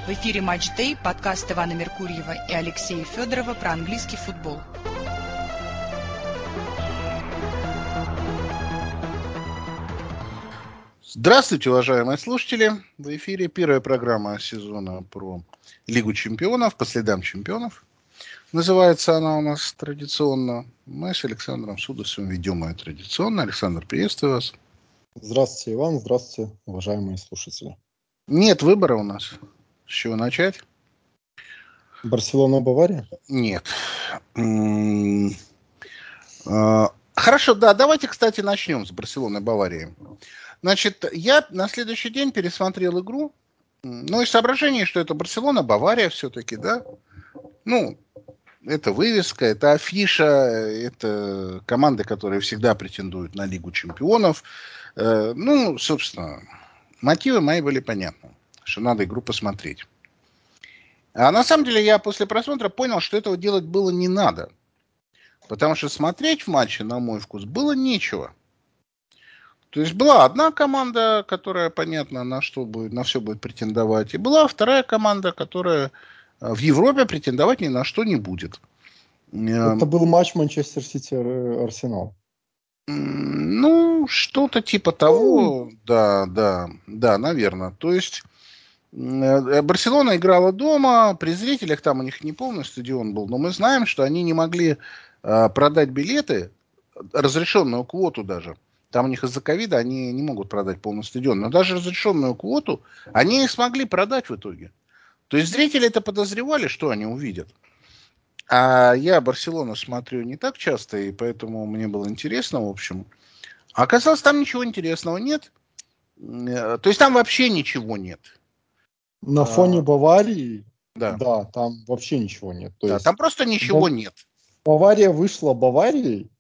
В эфире Матч Day, подкаст Ивана Меркурьева и Алексея Федорова про английский футбол. Здравствуйте, уважаемые слушатели. В эфире первая программа сезона про Лигу чемпионов, по следам чемпионов. Называется она у нас традиционно. Мы с Александром Судосовым ведем ее традиционно. Александр, приветствую вас. Здравствуйте, Иван. Здравствуйте, уважаемые слушатели. Нет выбора у нас. С чего начать? Барселона-Бавария? Нет. Хорошо, да, давайте, кстати, начнем с Барселоны-Баварии. Значит, я на следующий день пересмотрел игру. Ну, из соображений, что это Барселона-Бавария все-таки, да. Ну, это вывеска, это афиша, это команды, которые всегда претендуют на Лигу чемпионов. Ну, собственно, мотивы мои были понятны, что надо игру посмотреть. А на самом деле я после просмотра понял, что этого делать было не надо. Потому что смотреть в матче, на мой вкус, было нечего. То есть была одна команда, которая, понятно, на все будет претендовать. И была вторая команда, которая в Европе претендовать ни на что не будет. Это был матч Манчестер Сити-Арсенал. Ну, что-то типа того. Да, наверное. То есть Барселона играла дома, при зрителях, там у них не полный стадион был, но мы знаем, что они не могли продать билеты, разрешенную квоту даже. Там у них из-за ковида они не могут продать полный стадион. Но даже разрешенную квоту они не смогли продать в итоге. То есть зрители это подозревали, что они увидят. А я Барселону смотрю не так часто, и поэтому мне было интересно, в общем. А оказалось, там ничего интересного нет. То есть там вообще ничего нет. На фоне Баварии, Да. да, там вообще ничего нет. То Да, есть там просто ничего нет. Бавария вышла Баварией,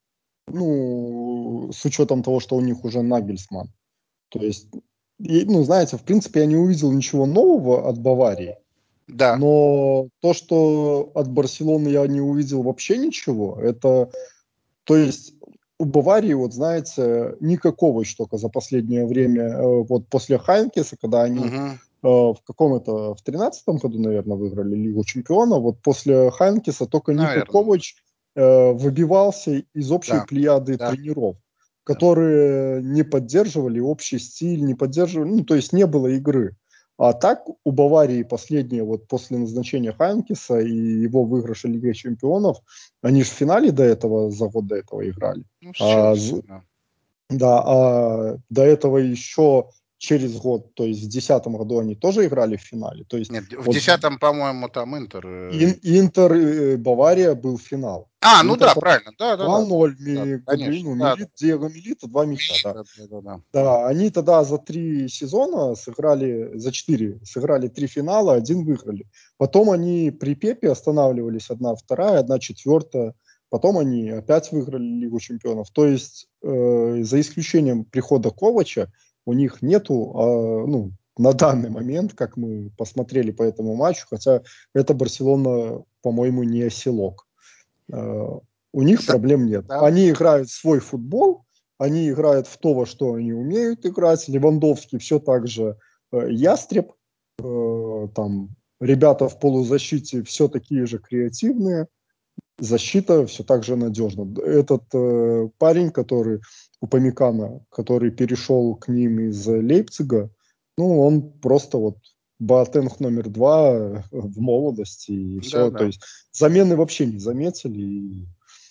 ну, с учетом того, что у них уже Нагельсман. То есть, ну, знаете, в принципе, я не увидел ничего нового от Баварии. Да. Но то, что от Барселоны я не увидел вообще ничего, это, то есть у Баварии, вот знаете, никакого штока за последнее время, вот после Хайнкеса, когда они в каком-то, в 13-м году, наверное, выиграли Лигу чемпионов, вот после Хайнкеса только никакого выбивался из общей плеяды тренеров, которые не поддерживали общий стиль, не поддерживали, ну, то есть не было игры. А так у Баварии последние, вот после назначения Хайнкеса и его выигрыша Лиги чемпионов, они же в финале до этого, за год до этого играли. Ну, с Челси, да. Да, а до этого еще через год, то есть в 2010 году они тоже играли в финале. То есть, нет, в вот 2010-м, по-моему, там Интер. Интер и Бавария был финал. Ну Интер, да, правильно. Да. 2-0, Конечно. Диего Милито, 2 мяча. Да. Да, они тогда за 3 сезона сыграли, за 4, сыграли 3 финала, 1 выиграли. Потом они при Пепе останавливались, 1-2, 1-4. Потом они опять выиграли Лигу чемпионов. То есть, за исключением прихода Ковача, у них нету, ну, на данный момент, как мы посмотрели по этому матчу, хотя это Барселона, по-моему, не оселок. У них проблем нет. Да. Они играют свой футбол, они играют в то, во что они умеют играть. Левандовский все так же ястреб. Там ребята в полузащите все такие же креативные. Защита все так же надежна. Этот парень, который Упамекано, который перешел к ним из Лейпцига, ну, он просто вот Боатенг номер 2 в молодости и все. Да. То есть замены вообще не заметили. И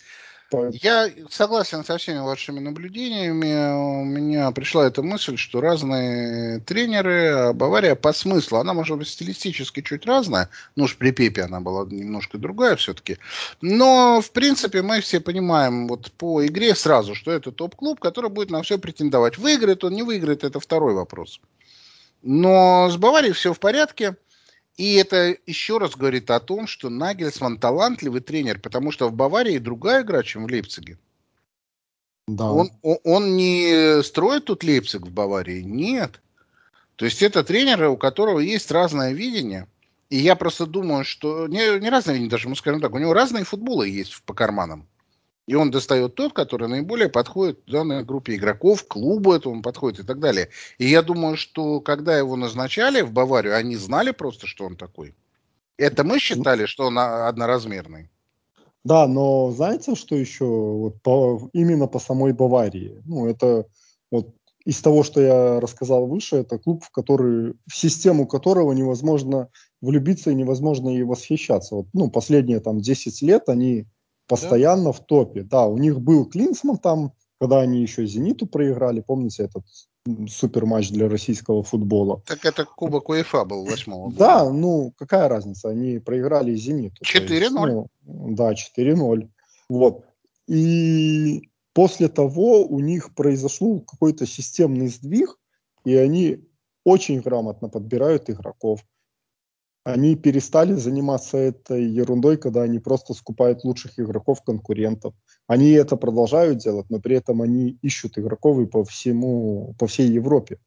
я согласен со всеми вашими наблюдениями. У меня пришла эта мысль, что разные тренеры, а Бавария по смыслу, она может быть стилистически чуть разная, ну уж при Пепе она была немножко другая все-таки, но в принципе мы все понимаем вот по игре сразу, что это топ-клуб, который будет на все претендовать. Выиграет он, не выиграет, это второй вопрос. Но с Баварией все в порядке. И это еще раз говорит о том, что Нагельсман талантливый тренер, потому что в Баварии другая игра, чем в Лейпциге. Да. Он не строит тут Лейпциг в Баварии, нет. То есть это тренер, у которого есть разное видение. И я просто думаю, что не разное видение, даже мы скажем так, у него разные футболы есть по карманам. И он достает тот, который наиболее подходит данной группе игроков, клубу этому подходит и так далее. И я думаю, что когда его назначали в Баварию, они знали просто, что он такой. Это мы считали, что он одноразмерный. Да, но знаете, что еще вот именно по самой Баварии? Ну, это вот из того, что я рассказал выше, это клуб, в систему которого невозможно влюбиться и невозможно и восхищаться. Вот, ну, последние там 10 лет они Да? постоянно в топе. Да, у них был Клинсман там, когда они еще «Зениту» проиграли, помните этот супер матч для российского футбола? Так это Кубок УЕФА был 8-го года. Да, ну, какая разница, они проиграли «Зениту», то есть, 4-0. ну, да, 4-0. Вот. И после того у них произошел какой-то системный сдвиг, и они очень грамотно подбирают игроков. Они перестали заниматься этой ерундой, когда они просто скупают лучших игроков конкурентов. Они это продолжают делать, но при этом они ищут игроков и по всей Европе.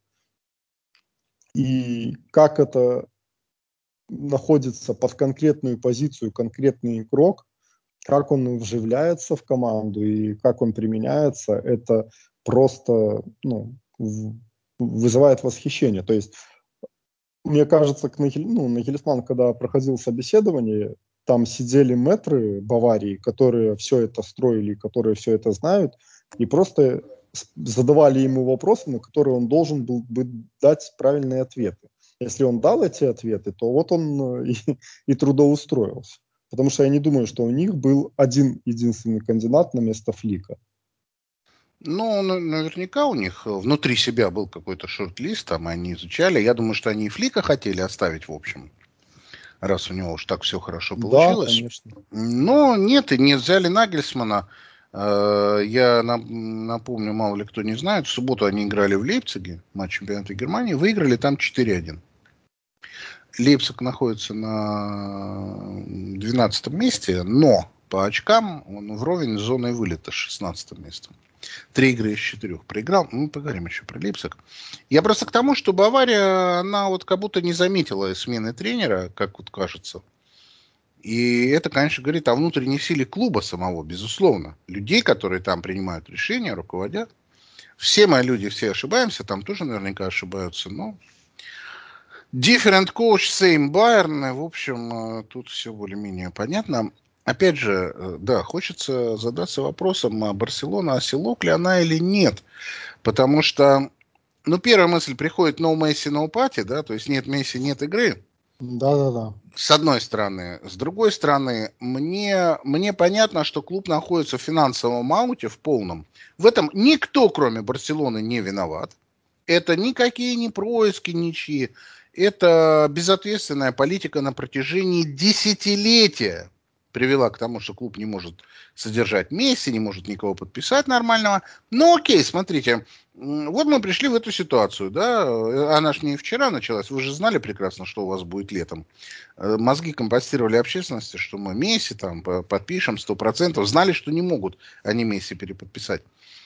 И как это находится под конкретную позицию конкретный игрок, как он вживляется в команду и как он применяется, это просто вызывает восхищение. То есть, мне кажется, Нагельсман, когда проходил собеседование, там сидели мэтры Баварии, которые все это строили, которые все это знают, и просто задавали ему вопросы, на которые он должен был бы дать правильные ответы. Если он дал эти ответы, то вот он и трудоустроился. Потому что я не думаю, что у них был один единственный кандидат на место Флика. Ну, наверняка у них внутри себя был какой-то шорт-лист, там они изучали. Я думаю, что они и Флика хотели оставить, в общем, раз у него уж так все хорошо Да, получилось. конечно. Но нет, и не взяли Нагельсмана. Я напомню, мало ли кто не знает, в субботу они играли в Лейпциге, матч чемпионата Германии, выиграли там 4-1. Лейпциг находится на 12 месте, но по очкам он вровень с зоной вылета с 16 местом. 3 игры из 4 проиграл. Мы поговорим еще про Лейпциг. Я просто к тому, что Бавария, она вот как будто не заметила смены тренера, как вот кажется. И это, конечно, говорит о внутренней силе клуба самого, безусловно. Людей, которые там принимают решения, руководят. Все мы люди, все ошибаемся, там тоже наверняка ошибаются, но different coach, same Bayern. В общем, тут все более-менее понятно. Опять же, да, хочется задаться вопросом, а Барселона оселок ли она или нет. Потому что, ну, первая мысль приходит no Messi, no party, да, то есть нет Месси, нет игры. Да-да-да. С одной стороны. С другой стороны, мне понятно, что клуб находится в финансовом ауте, в полном. В этом никто, кроме Барселоны, не виноват. Это никакие не происки, ничьи. Это безответственная политика на протяжении десятилетия привела к тому, что клуб не может содержать Месси, не может никого подписать нормального. Ну окей, смотрите, вот мы пришли в эту ситуацию, да, она ж не вчера началась, вы же знали прекрасно, что у вас будет летом. Мозги компостировали общественности, что мы Месси там подпишем 100%, знали, что не могут они Месси переподписать.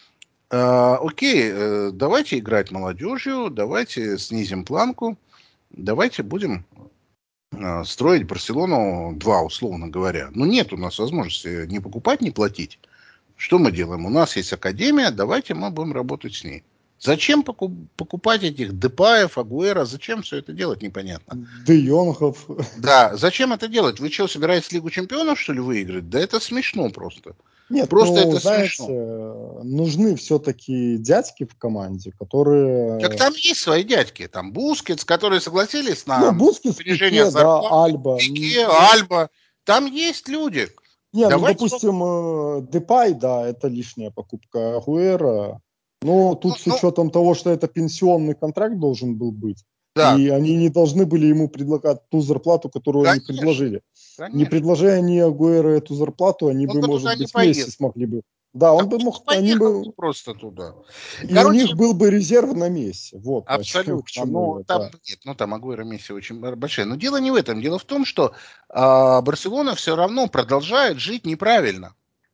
Окей, давайте играть молодежью, давайте снизим планку, давайте будем строить Барселону 2, условно говоря. Но нет у нас возможности не покупать, не платить. Что мы делаем? У нас есть академия, давайте мы будем работать с ней. Зачем покупать этих Депаев, Агуэра? Зачем все это делать, непонятно. Де Йонгов. Да, зачем это делать? Вы что, собираетесь Лигу Чемпионов, что ли, выиграть? Да это смешно просто. Нет, Просто ну, это знаете, смешно. нужны все-таки дядьки в команде, Так которые... там есть свои дядьки. Там Бускетс, которые согласились Ну, на Бускетс, понижение Пике, да, зарплат. Альба. Пике, Альба. Там есть люди. Не, ну, Давайте... допустим, Депай, да, это лишняя покупка Агуэра. Но тут с Ну, учетом того, что это пенсионный контракт должен был быть, да, и они не должны были ему предлагать ту зарплату, которую они конечно. предложили. Не Конечно. предложи они Агуэра эту зарплату, они Он бы, бы может туда не быть, Месси поехал. смогли бы. Да, Так он бы он не мог, они поехал бы бы... просто туда. И у них Короче, был бы резерв на Месси. Вот к абсолютно. чему Но я, там да. нет, ну там Агуэро Месси очень большая. Но дело не в этом. Дело в том, что Барселона все равно продолжает жить неправильно.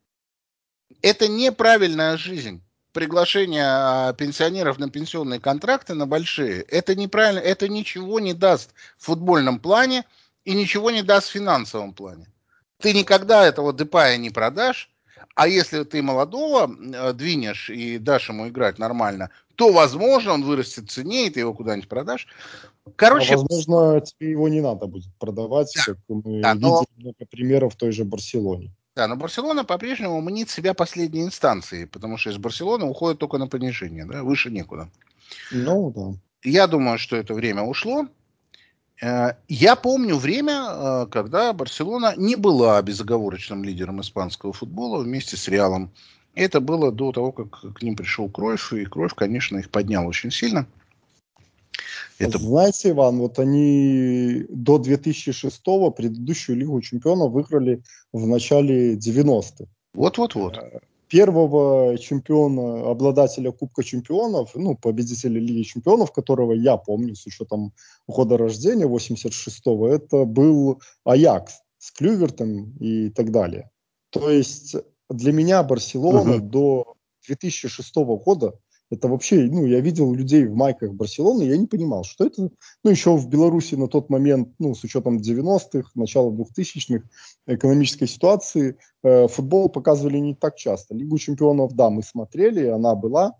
Это неправильная жизнь. Приглашение пенсионеров на пенсионные контракты, на большие, это неправильно, это ничего не даст в футбольном плане и ничего не даст в финансовом плане. Ты никогда этого Депая не продашь, А если ты молодого двинешь и дашь ему играть нормально, то, возможно, он вырастет в цене, и ты его куда-нибудь продашь. А Короче, возможно, тебе его не надо будет продавать, да, как мы да, видели много примеров в той же Барселоне. но Барселона по-прежнему мнит себя последней инстанцией, потому что из Барселоны уходит только на понижение, да, выше некуда. Ну, да. Я думаю, что это время ушло. Я помню время, когда Барселона не была безоговорочным лидером испанского футбола вместе с Реалом. Это было до того, как к ним пришел Кройф, и Кройф, конечно, их поднял очень сильно. Это... Знаете, Иван, вот они до 2006-го предыдущую Лигу чемпионов выиграли в начале 90-х. Вот-вот-вот. Первого чемпиона, обладателя Кубка чемпионов, ну, победителя Лиги чемпионов, которого я помню с учетом года рождения 86-го, это был Аякс с Клювертом и так далее. То есть для меня Барселона до 2006 года это вообще, ну, я видел людей в майках Барселоны, я не понимал, что это, ну, еще в Беларуси на тот момент, ну, с учетом 90-х, начала 2000-х, экономической ситуации, футбол показывали не так часто. Лигу чемпионов, да, мы смотрели, она была,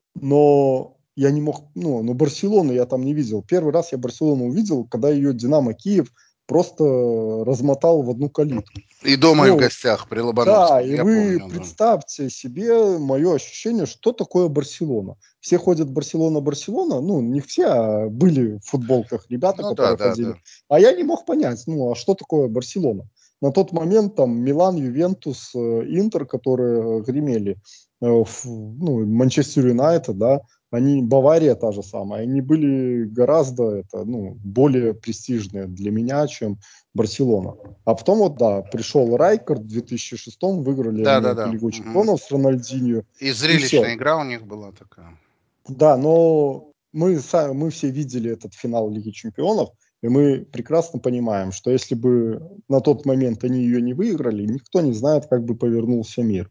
но я не мог, ну, но Барселону я там не видел. Первый раз я Барселону увидел, когда ее Динамо Киев просто размотал в одну калитку. И дома, и в Ну, гостях при да, Лобановском, и я вы помню. Да. представьте себе мое ощущение, что такое Барселона. Все ходят Барселона, ну, не все, а были в футболках ребята, Ну да, которые да, ходили. да. А я не мог понять, ну, а что такое Барселона? На тот момент там Милан, Ювентус, Интер, которые гремели, ну, Манчестер Юнайтед, да, они, Бавария та же самая, они были гораздо это, ну, более престижные для меня, чем Барселона. А потом вот, да, пришел Райкард в 2006-м, выиграли Да, они да, эту да. Лигу Мгм. чемпионов с Рональдиньо, И и все. зрелищная игра у них была такая. Да, но мы все видели этот финал Лиги чемпионов, и мы прекрасно понимаем, что если бы на тот момент они ее не выиграли, никто не знает, как бы повернулся мир.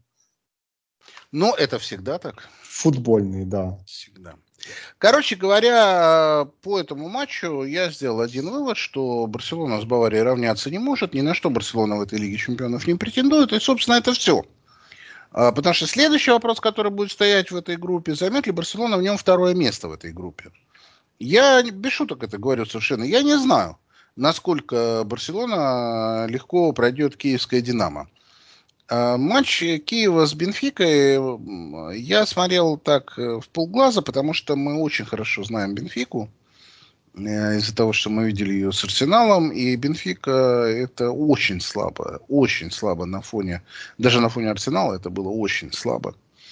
Но это всегда так. Футбольный, да. Всегда. Короче говоря, по этому матчу я сделал один вывод, что Барселона с Баварией равняться не может, ни на что Барселона в этой Лиге чемпионов не претендует, и, собственно, это все. Потому что следующий вопрос, который будет стоять в этой группе, займет ли Барселона в нем второе место в этой группе. Я без шуток это говорю совершенно. Я не знаю, насколько Барселона легко пройдет киевское «Динамо». Матч Киева с Бенфикой я смотрел так в полглаза, потому что мы очень хорошо знаем Бенфику. Из-за того, что мы видели ее с Арсеналом, и Бенфика это очень слабо на фоне, даже на фоне Арсенала это было очень слабо.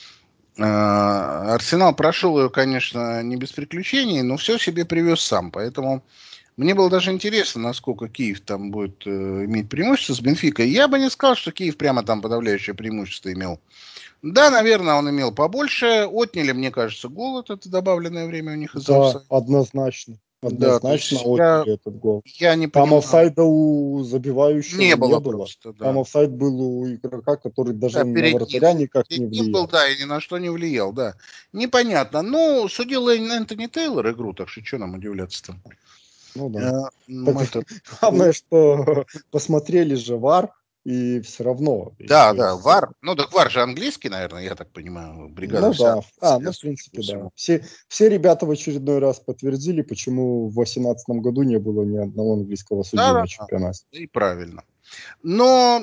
Арсенал прошел ее, конечно, не без приключений, но все себе привез сам, поэтому мне было даже интересно, насколько Киев там будет иметь преимущество с Бенфикой. Я бы не сказал, что Киев прямо там подавляющее преимущество имел. Да, наверное, он имел побольше. Отняли, мне кажется, гол, это добавленное время у них из-за Да, офсайда. однозначно. Да, то Однозначно есть я, отняли этот гол. я не Там понимаю. офсайда у забивающего Не не было было. просто, Там да. офсайд был у игрока, который даже Да, на перед ним. вратаря никак не Перед ним был, влиял. да, и ни на что не влиял, да. Непонятно. Ну, судил Энтони Тейлор игру, так что нам удивляться-то? Ну да. Так, Это... главное, что посмотрели же ВАР, и все равно. И, Да, то да, есть, ВАР. Ну, так ВАР же английский, наверное, я так понимаю. Бригада ну вся да. А, английская, ну, в судя по принципе, да. всему. Все ребята в очередной раз подтвердили, почему в 2018 году не было ни одного английского судьи Да, на да, да. чемпионате. И правильно. Но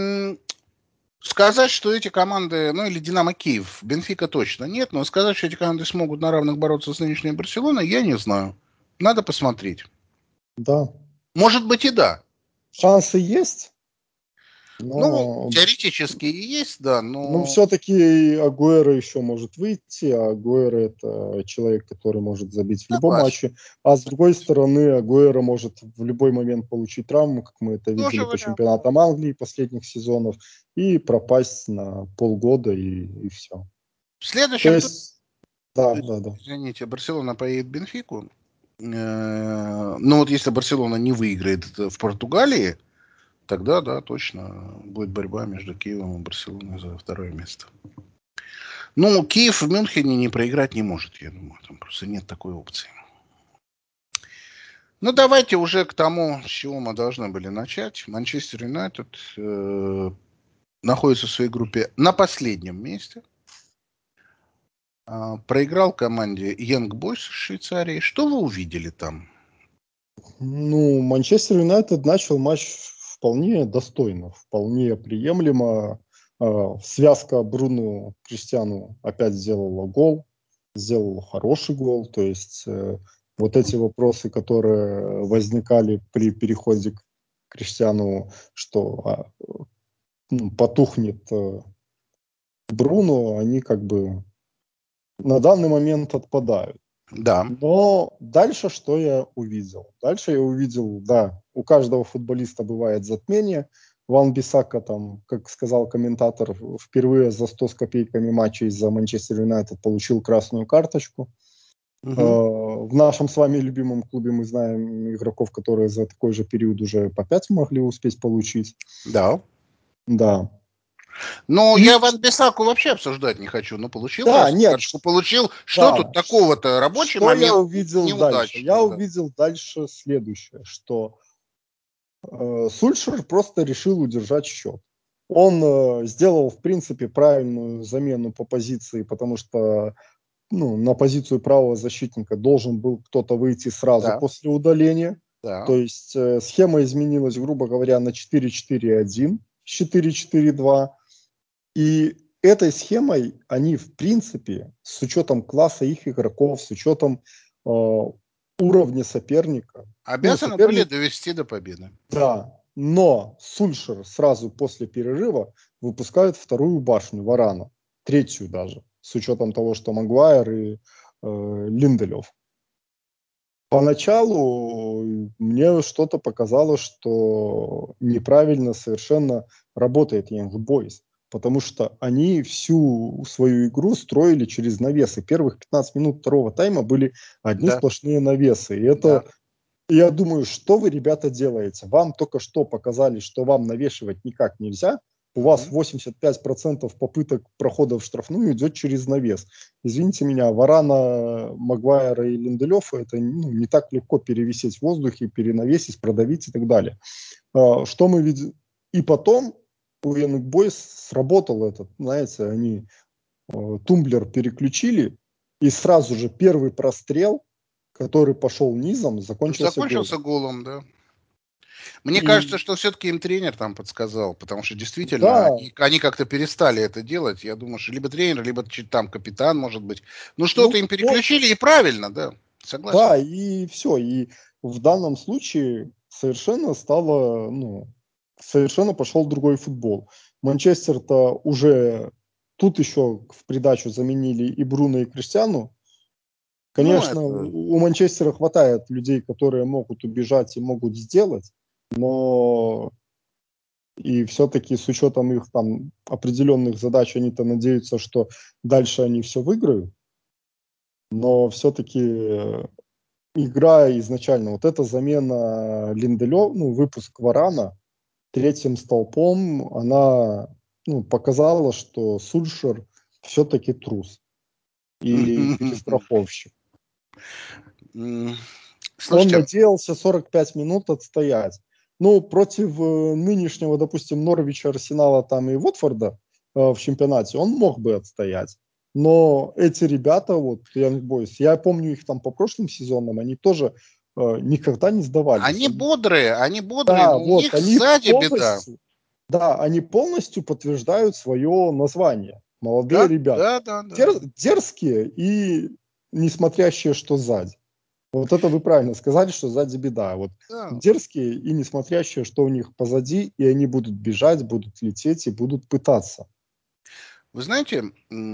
сказать, что эти команды, ну или Динамо Киев, Бенфика точно нет, но сказать, что эти команды смогут на равных бороться с нынешней Барселоной, я не знаю. Надо посмотреть. Да. Может быть и да. Шансы есть, Ну, но теоретически и есть, да, ну, но... все-таки Агуэро еще может выйти, а Агуэро это человек, который может забить в любом Согласен. матче. А с другой стороны, Агуэро может в любой момент получить травму, как мы это видели Тоже по вариант. чемпионатам Англии последних сезонов, и пропасть на полгода, и все. В То следующем туре, есть, да, да, да. извините, Барселона поедет в Бенфику. Но вот если Барселона не выиграет это в Португалии, тогда, да, точно будет борьба между Киевом и Барселоной за второе место. Ну, Киев в Мюнхене не проиграть не может, я думаю. Там просто нет такой опции. Ну, давайте уже к тому, с чего мы должны были начать. Манчестер Юнайтед находится в своей группе на последнем месте. Проиграл команде Young Boys из Швейцарии. Что вы увидели там? Ну, Манчестер Юнайтед начал матч вполне достойно, вполне приемлемо. Связка Бруно Криштиану опять сделала гол, сделала хороший гол. То есть вот эти вопросы, которые возникали при переходе к Криштиану, что потухнет Бруно, они как бы на данный момент отпадают. Да. Но дальше что я увидел? Дальше я увидел, да, у каждого футболиста бывает затмение. Ван-Бисака, там, как сказал комментатор, впервые за 100 с копейками матчей за Манчестер Юнайтед получил красную карточку. В нашем с вами любимом клубе мы знаем игроков, которые за такой же период уже по 5 могли успеть получить. Да. Да. Но И... я Ван-Бисаку вообще обсуждать не хочу. Ну, получил Да, красную нет, карточку, получил. Что да. тут такого-то? Рабочий Что я момент увидел дальше? неудачный. Я Да. увидел дальше следующее, что Сульшер просто решил удержать счет. Он сделал, в принципе, правильную замену по позиции, потому что на позицию правого защитника должен был кто-то выйти сразу Да. после удаления. Да. То есть схема изменилась, грубо говоря, на 4-4-1, 4-4-2. И этой схемой они, в принципе, с учетом класса их игроков, с учетом уровня соперника, Обязаны были довести до победы. да, но Сульшер сразу после перерыва выпускает вторую башню Варана, третью даже, с учетом того, что Магуайр и Линделев. Поначалу мне что-то показалось, что неправильно совершенно работает Young Boys, потому что они всю свою игру строили через навесы. Первых 15 минут второго тайма были одни Да. сплошные навесы. И это... Да. Я думаю, что вы, ребята, делаете? Вам только что показали, что вам навешивать никак нельзя. У вас 85% попыток прохода в штрафную идет через навес. Извините меня, Варана, Магуайра и Линделёфа это не так легко перевесить в воздухе, перенавесить, продавить и так далее. Что мы видим? И потом у Young Boys сработал этот, знаете, они тумблер переключили, и сразу же первый прострел, который пошел низом, закончился голом, да. Мне И... кажется, что все-таки им тренер там подсказал, потому что действительно Да. они как-то перестали это делать. Я думаю, что либо тренер, либо там капитан, может быть. Ну, что-то им переключили, и правильно, да, согласен. Да, и все. И в данном случае совершенно совершенно пошел другой футбол. Манчестер-то уже тут еще в придачу заменили и Бруно, и Криштиану. Конечно, у Манчестера хватает людей, которые могут убежать и могут сделать, но и все-таки с учетом их там определенных задач, они-то надеются, что дальше они все выиграют, но все-таки игра изначально, вот эта замена Линделёва, выпуск Варана третьим столпом, она показала, что Сульшер все-таки трус и перестраховщик. Слушайте, Он надеялся 45 минут отстоять. Против нынешнего, допустим, Норвича, Арсенала там и Уотфорда в чемпионате он мог бы отстоять. Но эти ребята, Young Boys, я помню их там по прошлым сезонам, они тоже никогда не сдавались. Они бодрые, Да, но у них они сзади беда. Да, они полностью подтверждают свое название. Молодые Да, ребята. да. Дерзкие и не смотрящие, что сзади. Вот это вы правильно сказали, что сзади беда. Да. Дерзкие и не смотрящие, что у них позади, и они будут бежать, будут лететь и будут пытаться. Вы знаете,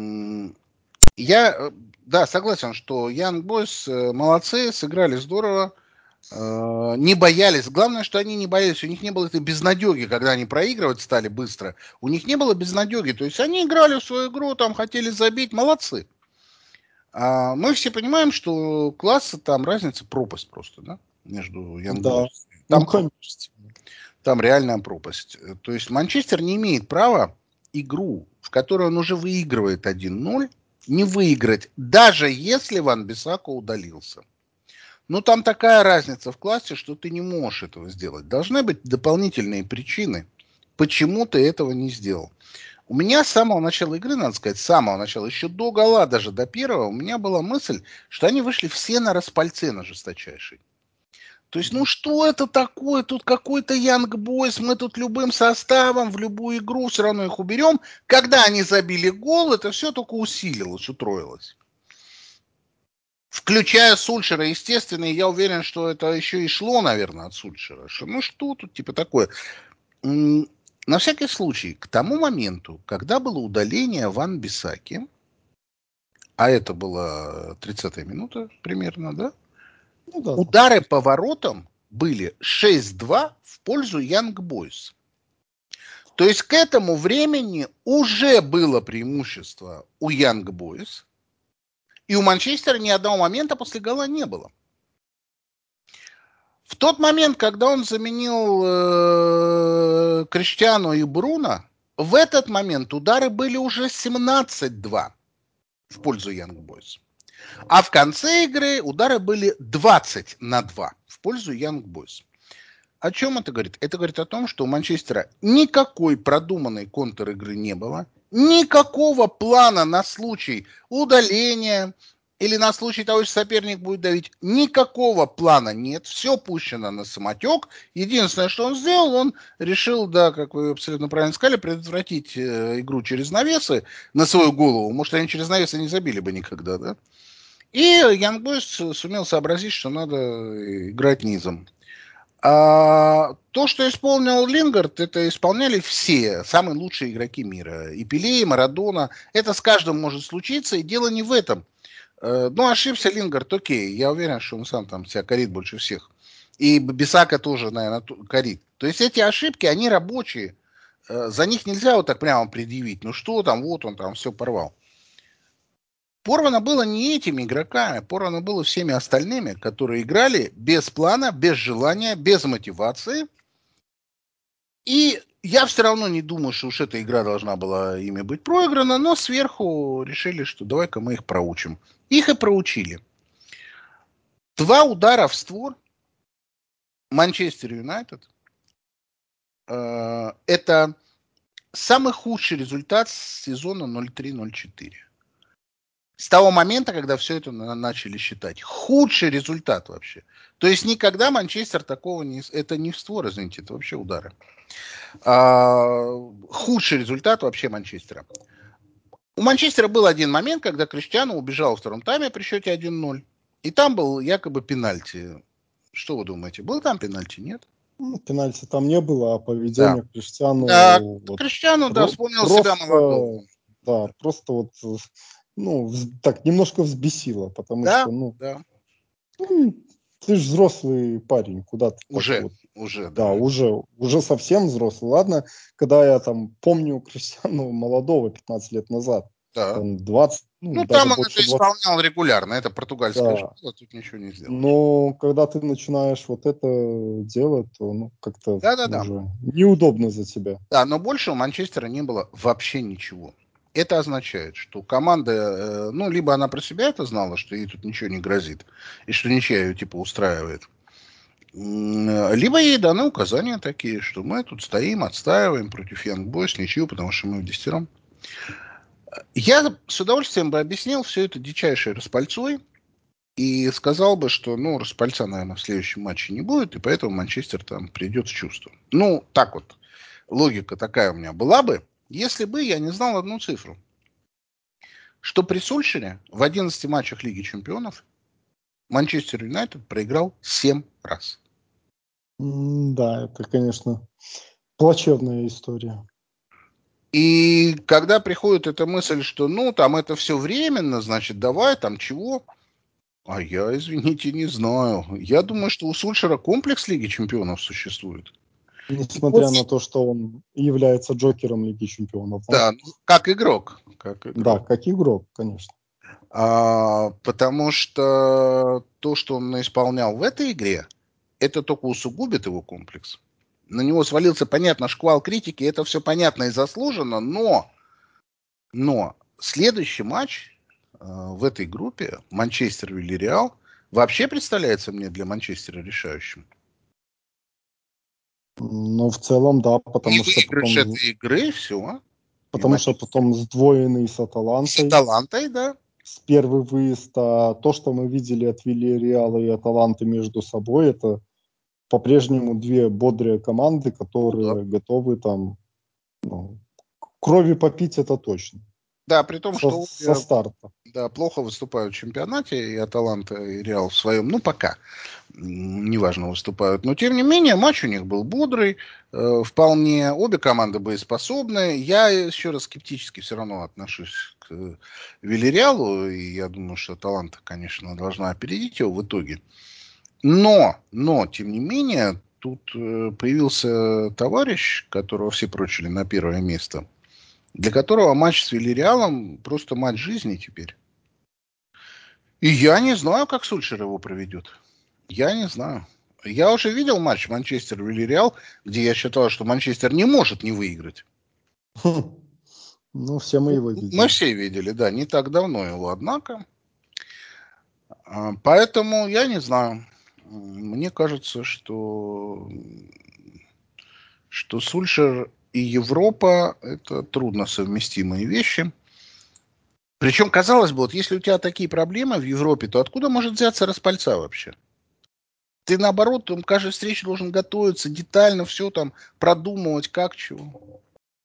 я, да, согласен, что Young Boys молодцы, сыграли здорово, не боялись. Главное, что они не боялись, у них не было этой безнадеги, когда они проигрывать стали быстро. У них не было безнадеги, то есть они играли в свою игру, там хотели забить, молодцы. А мы все понимаем, что классы там разница пропасть просто, да, между Young Да, Boys. Там конечно. Там реальная пропасть. То есть Манчестер не имеет права игру, в которой он уже выигрывает 1-0, не выиграть, даже если Ван-Бисака удалился. Но там такая разница в классе, что ты не можешь этого сделать. Должны быть дополнительные причины, почему ты этого не сделал? У меня с самого начала игры, надо сказать, с самого начала, еще до гола, даже до первого, у меня была мысль, что они вышли все на распальце на жесточайший. То есть, ну что это такое? Тут какой-то Young Boys, мы тут любым составом в любую игру все равно их уберем. Когда они забили гол, это все только усилилось, утроилось. Включая Сульшера, естественно, и я уверен, что это еще и шло, наверное, от Сульшера. Что, ну что тут типа такое? На всякий случай, к тому моменту, когда было удаление Ван Бисаки, а это была 30-я минута примерно, да? Ну да, там. Удары по воротам были 6-2 в пользу Young Boys. То есть к этому времени уже было преимущество у Young Boys, и у Манчестера ни одного момента после гола не было. В тот момент, когда он заменил Криштиану и Бруно, в этот момент удары были уже 17-2 в пользу Young Boys. А в конце игры удары были 20-2 в пользу Young Boys. О чем это говорит? Это говорит о том, что у Манчестера никакой продуманной контр-игры не было, никакого плана на случай удаления или на случай того, что соперник будет давить. Никакого плана нет, все пущено на самотек. Единственное, что он сделал, он решил, да, как вы абсолютно правильно сказали, предотвратить игру через навесы на свою голову. Может, они через навесы не забили бы никогда, да? И Young Boys сумел сообразить, что надо играть низом. А то, что исполнил Лингард, это исполняли все самые лучшие игроки мира. И Пеле, и Марадона. Это с каждым может случиться, и дело не в этом. Ну, ошибся Лингард, окей. Я уверен, что он сам там себя корит больше всех. И Бисака тоже, наверное, корит. То есть эти ошибки, они рабочие. За них нельзя вот так прямо предъявить. Ну что там, вот он там все порвал. Порвано было не этими игроками, порвано было всеми остальными, которые играли без плана, без желания, без мотивации. И я все равно не думаю, что уж эта игра должна была ими быть проиграна, но сверху решили, что давай-ка мы их проучим. Их и проучили. 2 удара в створ Манчестер Юнайтед. Это самый худший результат с сезона 0-3-0-4. С того момента, когда все это начали считать. Худший результат вообще. То есть никогда Манчестер такого не... Это не в створ, извините, это вообще удары. Худший результат вообще Манчестера. У Манчестера был один момент, когда Криштиану убежал во втором тайме при счете 1-0. И там был якобы пенальти. Что вы думаете, был там пенальти? Нет? Ну, пенальти там не было, а Да. поведение Криштиану Да, вот Криштиану, да, вспомнил себя просто, молодого. да, просто вот, ну, так немножко взбесило, потому Да, что, ну, да. ну, ты же взрослый парень, куда ты так вот, Уже, да, да. уже совсем взрослый. Ладно, когда я там помню Криштиану молодого 15 лет назад, Да. он 20, ну, Ну, даже там он это больше 20, исполнял регулярно. Это португальская да. школа, тут ничего не сделаешь. Но когда ты начинаешь вот это делать, то, ну, как-то Да-да-да. уже неудобно за тебя. Да, но больше у Манчестера не было вообще ничего. Это означает, что команда, ну, либо она про себя это знала, что ей тут ничего не грозит, и что ничья ее типа устраивает, либо ей даны указания такие, что мы тут стоим, отстаиваем против Young Boys ничью, потому что мы в десятером. Я с удовольствием бы объяснил все это дичайшей распальцой и сказал бы, что, ну, распальца, наверное, в следующем матче не будет, и поэтому Манчестер там придет в чувство. Ну, так вот, логика такая у меня была бы, если бы я не знал одну цифру. Что при Сульшере в 11 матчах Лиги Чемпионов Манчестер Юнайтед проиграл 7 раз. Да, это, конечно, плачевная история. И когда приходит эта мысль, что, ну, там это все временно, значит, давай, там чего? А я, извините, не знаю. Я думаю, что у Сульшера комплекс Лиги Чемпионов существует. И Несмотря после... на то, что он является Джокером Лиги Чемпионов. Да, Да, ну, как игрок. Как да, игрок. как игрок, конечно. Потому что то, что он исполнял в этой игре, это только усугубит его комплекс. На него свалился, понятно, шквал критики, это все понятно и заслуженно, но следующий матч в этой группе, Манчестер-Вильяреал, вообще представляется мне для Манчестера решающим. Ну, в целом, да, Не выиграешь этой игры, все. потому что потом сдвоенный с С Аталантой. Аталантой, да. С первый выезд, а то, что мы видели от Вильяреала и Аталанты между собой, это по-прежнему две бодрые команды, которые готовы там крови попить, это точно. Да, при том, что Со старта. да, плохо выступают в чемпионате, и Аталанта, и Реал в своем, ну, пока, неважно, выступают. Но, тем не менее, матч у них был бодрый, вполне обе команды боеспособны. Я еще раз скептически все равно отношусь к Вильяреалу, и я думаю, что Аталанта, конечно, должна опередить его в итоге. Но, тем не менее, тут появился товарищ, которого все прочили на первое место, для которого матч с Вильяреалом просто матч жизни теперь. И я не знаю, как Сульшер его проведет. Я не знаю. Я уже видел матч Манчестер-Вильяреал, где я считал, что Манчестер не может не выиграть. Ну, все мы его видели. Мы все видели, да, не так давно его, однако. Поэтому я не знаю. Мне кажется, что Сульшер и Европа – это трудно совместимые вещи. Причем, казалось бы, вот если у тебя такие проблемы в Европе, то откуда может взяться Распальца вообще? Ты, наоборот, там, каждой встрече должен готовиться, детально все там продумывать, как, чего.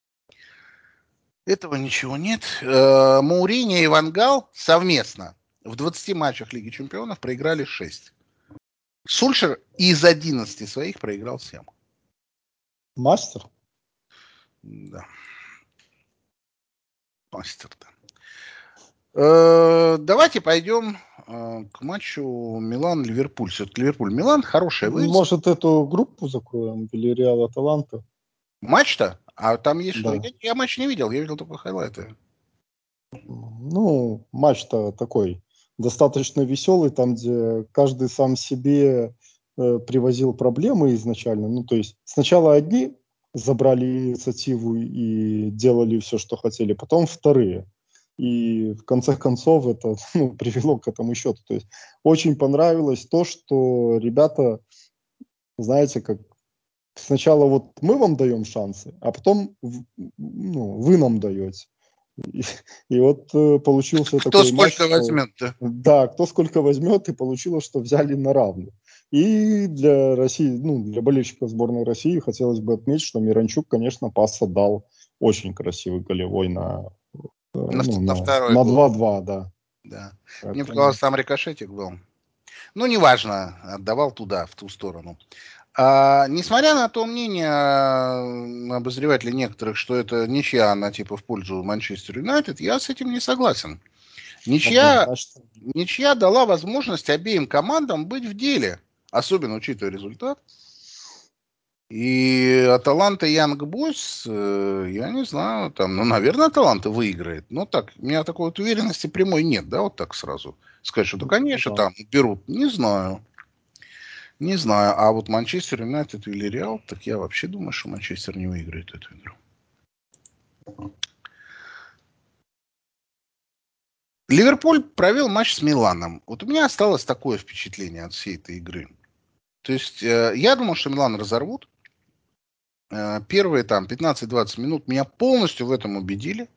Этого ничего нет. Мауриньо и Ван Гал совместно в 20 матчах Лиги Чемпионов проиграли 6. Сульшер из 11 своих проиграл 7. Мастер? Да. Мастер, да. Давайте пойдем к матчу Милан-Ливерпуль. Все-таки Ливерпуль-Милан хорошая выезд. Может, эту группу закроем? Вильяреал, Аталанта? Матч-то? А там есть что? Да. Я матч не видел, я видел только хайлайты. Ну, матч-то такой достаточно веселый, там, где каждый сам себе привозил проблемы изначально. Ну, то есть сначала одни забрали инициативу и делали все, что хотели, потом вторые. И в конце концов это привело к этому счету. То есть очень понравилось то, что ребята, знаете, как сначала вот мы вам даем шансы, а потом вы нам даете. И, и вот получился Кто такой матч, сколько что возьмет, да? да, кто сколько возьмет, и получилось, что взяли на равную. И для России, ну, для болельщиков сборной России хотелось бы отметить, что Миранчук, конечно, пас отдал очень красивый голевой На второй на гол. 2-2, да. Да. Мне Поэтому... показалось, там рикошетик был. Ну, неважно, отдавал туда, в ту сторону. Несмотря на то мнение обозревателей некоторых, что это ничья, она типа в пользу Манчестер Юнайтед, я с этим не согласен. Ничья, Однозначно. ничья дала возможность обеим командам быть в деле, особенно учитывая результат. И Аталанта и Янг Бойс, я не знаю, там, ну, наверное, Аталанта выиграет. Но так, у меня такой вот уверенности прямой нет, да, вот так сразу. Сказать, что, да, конечно, Да. там берут, не знаю. Не знаю. А вот Манчестер Юнайтед или Реал, так я вообще думаю, что Манчестер не выиграет эту игру. Ливерпуль провел матч с Миланом. Вот у меня осталось такое впечатление от всей этой игры. То есть я думал, что Милан разорвут. Первые там 15-20 минут меня полностью в этом убедили.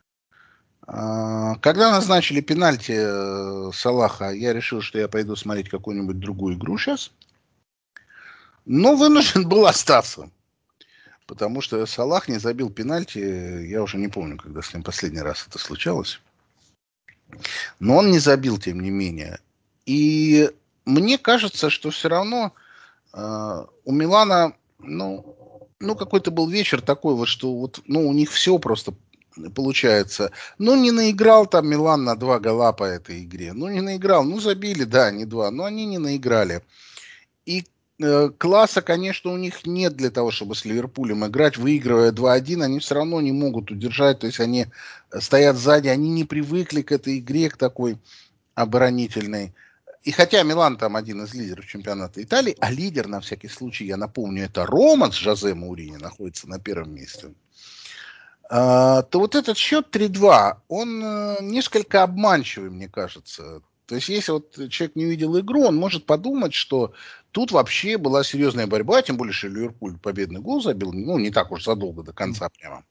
Когда назначили пенальти Салаха, я решил, что я пойду смотреть какую-нибудь другую игру сейчас. Но вынужден был остаться. Потому что Салах не забил пенальти, я уже не помню, когда с ним последний раз это случалось. Но он не забил, тем не менее. И мне кажется, что все равно у Милана, какой-то был вечер такой вот, что вот, у них все просто получается. Ну, не наиграл там Милан на 2 гола по этой игре. Ну, не наиграл. Ну, забили, да, не 2. Но они не наиграли. И класса, конечно, у них нет для того, чтобы с Ливерпулем играть. Выигрывая 2-1, они все равно не могут удержать. То есть они стоят сзади, они не привыкли к этой игре, к такой оборонительной. И хотя Милан там один из лидеров чемпионата Италии, а лидер, на всякий случай, я напомню, это Рома с Жозе Мауриньо находится на первом месте, то вот этот счет 3-2, он несколько обманчивый, мне кажется. То есть, если вот человек не видел игру, он может подумать, что Тут вообще была серьезная борьба, тем более, что Ливерпуль победный гол забил, ну, не так уж задолго до конца прямо.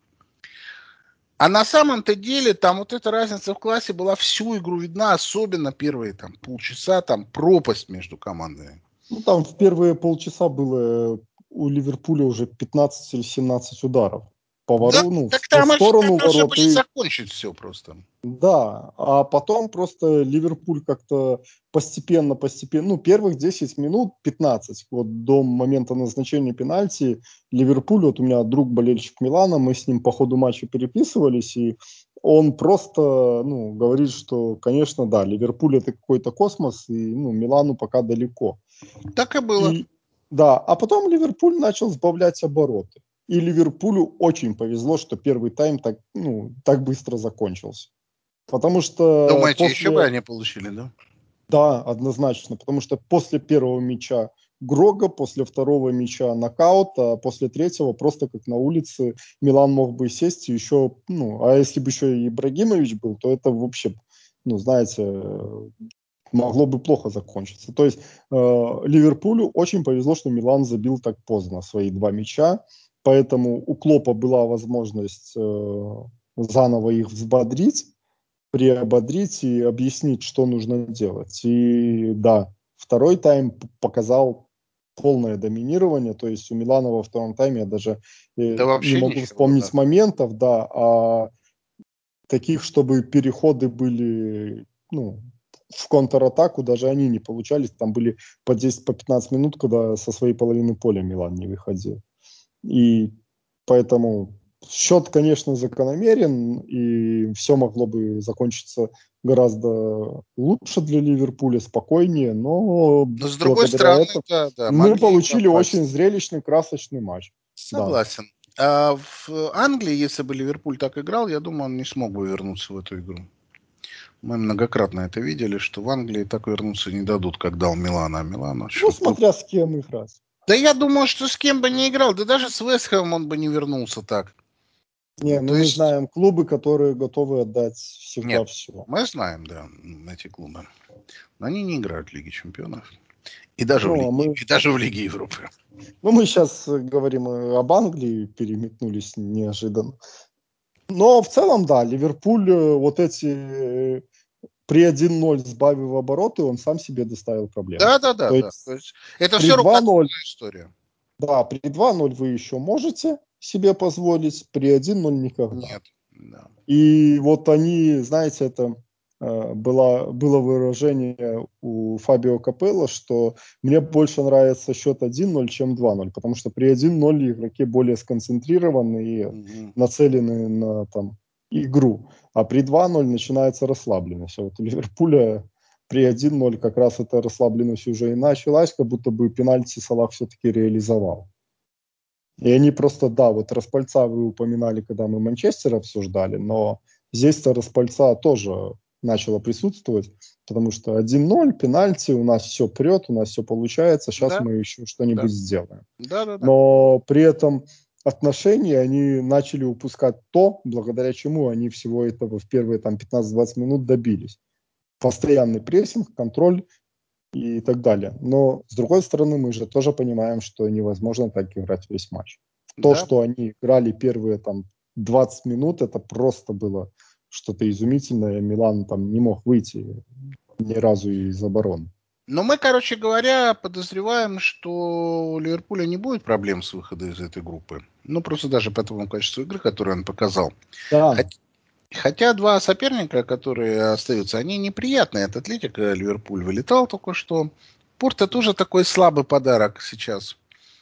А на самом-то деле там вот эта разница в классе была всю игру видна, особенно первые там полчаса, там пропасть между командами. Ну, там в первые полчаса было у Ливерпуля уже 15 или 17 ударов по Да, вору, ну, так в там сторону должны ворот. были И закончить все просто. да, а потом просто Ливерпуль как-то постепенно, ну, первых 10 минут, 15, вот до момента назначения пенальти, Ливерпуль, вот у меня друг болельщик Милана, мы с ним по ходу матча переписывались, и он просто, ну, говорит, что, конечно, да, Ливерпуль это какой-то космос, и, ну, Милану пока далеко. Так и было. И, да, а потом Ливерпуль начал сбавлять обороты. И Ливерпулю очень повезло, что первый тайм так, ну, так быстро закончился. Потому что Думаете, еще бы после... они получили, да? Да, однозначно. Потому что после первого мяча Грога, после второго мяча нокаут, а после третьего просто как на улице Милан мог бы сесть и еще... Ну, а если бы еще и Ибрагимович был, то это вообще, ну, знаете, могло бы плохо закончиться. То есть Ливерпулю очень повезло, что Милан забил так поздно свои два мяча, поэтому у Клопа была возможность заново их взбодрить, приободрить и объяснить, что нужно делать. И да, второй тайм показал полное доминирование, то есть у Милана во втором тайме я даже Да не вообще могу ничего, да. вспомнить моментов, да, а таких, чтобы переходы были, ну, в контратаку, даже они не получались. Там были по 10, по 15 минут, когда со своей половины поля Милан не выходил. И поэтому счет, конечно, закономерен, и все могло бы закончиться гораздо лучше для Ливерпуля, спокойнее, но Но с другой благодаря стороны, этому да, да, мы могли и получили очень попасть. зрелищный, красочный матч. Да. Согласен. А в Англии, если бы Ливерпуль так играл, я думаю, он не смог бы вернуться в эту игру. Мы многократно это видели, что в Англии так вернуться не дадут, как дал Милан. А Милан Ну, еще... смотря с кем играть. Да я думаю, что с кем бы не играл, да даже с Вестхэмом он бы не вернулся так. Не, ну То мы есть, знаем клубы, которые готовы отдать нет, всегда все. мы знаем, да, эти клубы. Но они не играют в Лиге Чемпионов. И даже в Ну, а Лиге, мы, и даже в Лиге Европы. ну, мы сейчас говорим об Англии, переметнулись неожиданно. Но в целом, да, Ливерпуль вот эти при 1-0 сбавив обороты, он сам себе доставил проблем. Да, да, да, То да. То есть есть, это при все 2-0, рукотворная история. да, при 2-0 вы еще можете себе позволить, при 1-0 никогда. Нет. Да. И вот они, знаете, это было выражение у Фабио Капелло, что мне больше нравится счет 1-0, чем 2-0, потому что при 1-0 игроки более сконцентрированы и Мгм. нацелены на там, игру, а при 2-0 начинается расслабленность. А вот у Ливерпуля при 1-0 как раз эта расслабленность уже и началась, как будто бы пенальти Салах все-таки реализовал. И они просто, да, вот Распальца вы упоминали, когда мы Манчестер обсуждали, но здесь-то Распальца тоже начала присутствовать, потому что 1-0, пенальти, у нас все прет, у нас все получается, сейчас Да, мы еще да, что-нибудь сделаем. да, да, да. Но при этом отношения они начали упускать то, благодаря чему они всего этого в первые там 15-20 минут добились. Постоянный прессинг, контроль, и так далее. Но, с другой стороны, мы же тоже понимаем, что невозможно так играть весь матч. То, Да. что они играли первые там 20 минут, это просто было что-то изумительное. Милан там не мог выйти ни разу из обороны. Но мы, короче говоря, подозреваем, что у Ливерпуля не будет проблем с выходом из этой группы. Ну, просто даже по тому качеству игры, которое он показал. Да, Хотя два соперника, которые остаются, они неприятные. От Атлетика Ливерпуль вылетал только что. Порто тоже такой слабый подарок сейчас.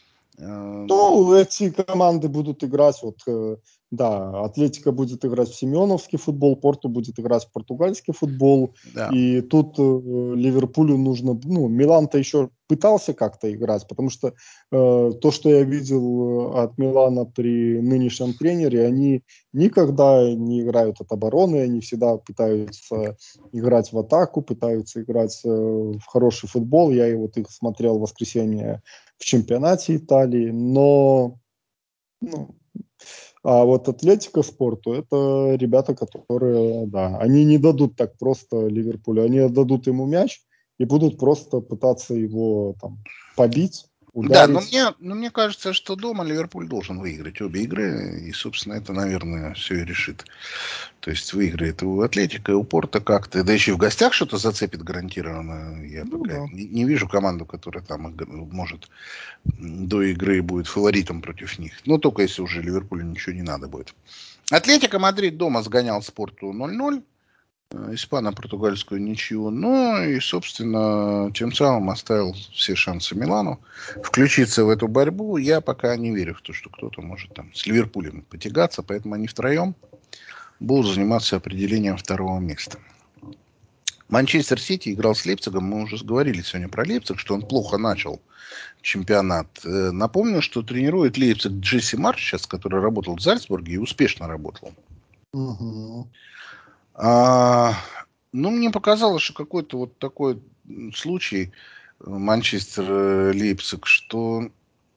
ну, эти команды будут играть, вот, да, Атлетика будет играть в семеновский футбол, Порту будет играть в португальский футбол, Да. и тут Ливерпулю нужно, ну, Милан-то еще пытался как-то играть, потому что то, что я видел от Милана при нынешнем тренере, они никогда не играют от обороны, они всегда пытаются играть в атаку, пытаются играть в хороший футбол. Я и вот их смотрел в воскресенье в чемпионате Италии, но ну, а вот Атлетико Спорту это ребята, которые, да, они не дадут так просто Ливерпулю, они отдадут ему мяч, и будут просто пытаться его там побить, Да, ударить. но мне кажется, что дома Ливерпуль должен выиграть обе игры, и, собственно, это, наверное, все и решит. То есть выиграет и у Атлетика, и у Порто как-то. Да еще и в гостях что-то зацепит гарантированно. Я Ну пока да. не вижу команду, которая там может до игры будет фаворитом против них. Но только если уже Ливерпулю ничего не надо будет. Атлетика Мадрид дома сгонял Спорту 0-0. Испано-португальскую ничью. Ну и, собственно, тем самым оставил все шансы Милану включиться в эту борьбу. Я пока не верю в то, что кто-то может там с Ливерпулем потягаться, поэтому они втроем будут заниматься определением второго места. Манчестер Сити играл с Лейпцигом. Мы уже говорили сегодня про Лейпциг, что он плохо начал чемпионат. Напомню, что тренирует Лейпциг Джесси Марш сейчас, который работал в Зальцбурге и успешно работал. Угу. Ну, мне показалось, что какой-то вот такой случай Манчестер-Лейпциг, что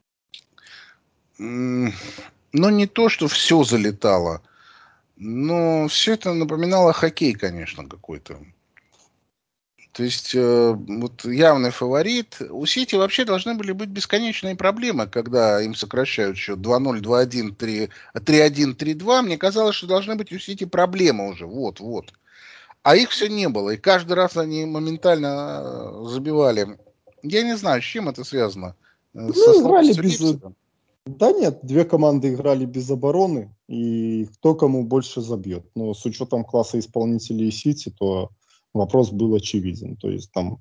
ну, не то, что все залетало, но все это напоминало хоккей, конечно, какой-то. То есть вот явный фаворит. У Сити вообще должны были быть бесконечные проблемы, когда им сокращают счет 2-0, 2-1, 3-1, 3-2. Мне казалось, что должны быть у Сити проблемы уже. Вот. А их все не было. И каждый раз они моментально забивали. Я не знаю, с чем это связано. Со Ну, играли слабостью без... Лейпцига? Да нет, две команды играли без обороны, и кто кому больше забьет. Но с учетом класса исполнителей Сити, то вопрос был очевиден. То есть там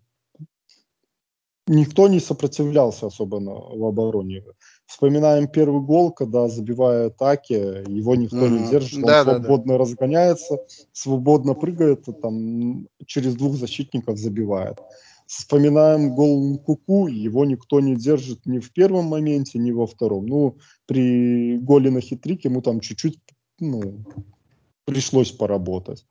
никто не сопротивлялся особо в обороне. Вспоминаем первый гол, когда, забивая атаки, его никто не держит, он Да. свободно разгоняется, свободно прыгает, и там через двух защитников забивает. Вспоминаем гол Куку, его никто не держит ни в первом моменте, ни во втором. Ну, при голе на хитрик ему там чуть-чуть пришлось поработать.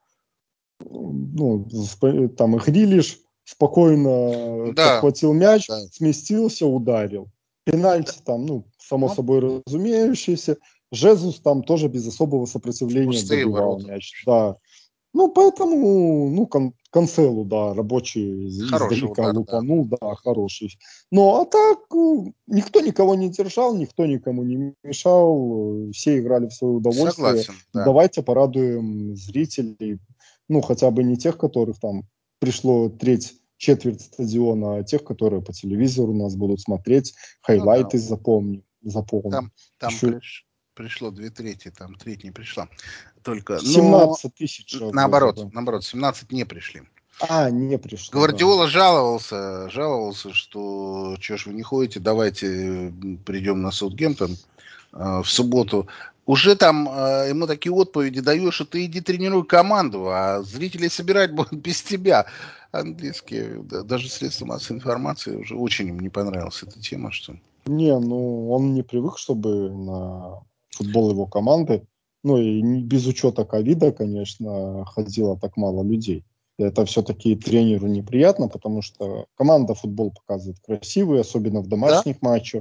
Ну, там и Грилиш спокойно Да, подхватил мяч, да. сместился, ударил. Пенальти там, само Ну, собой разумеющееся. Жезус там тоже без особого сопротивления пустые добивал ворота. мяч. Да. Ну, поэтому, Канцелу, да, рабочий Хороший издалека удар, да. лупанул, да, хороший. Ну, а так, никто никого не держал, никто никому не мешал, все играли в свое удовольствие. Согласен, да. Давайте порадуем зрителей, хотя бы не тех, которых там пришло четверть стадиона, а тех, которые по телевизору нас будут смотреть, Ну да. хайлайты запомним. Там, там Еще пришло 2/3, там треть не пришла. Только, но 17 тысяч вроде наоборот, бы. 17 не пришли. Не пришло, да. Гвардиола жаловался, что чё ж вы не ходите, давайте придем на Саутгемптон в субботу. Уже там ему такие отповеди даешь, что ты иди тренируй команду, а зрители собирать будут без тебя. Английские, даже средства массовой информации уже очень им не понравилась эта тема, что... Он не привык, чтобы на футбол его команды, и без учета ковида, конечно, ходило так мало людей. Это все-таки тренеру неприятно, потому что команда футбол показывает красивый, особенно в Да, домашних матчах.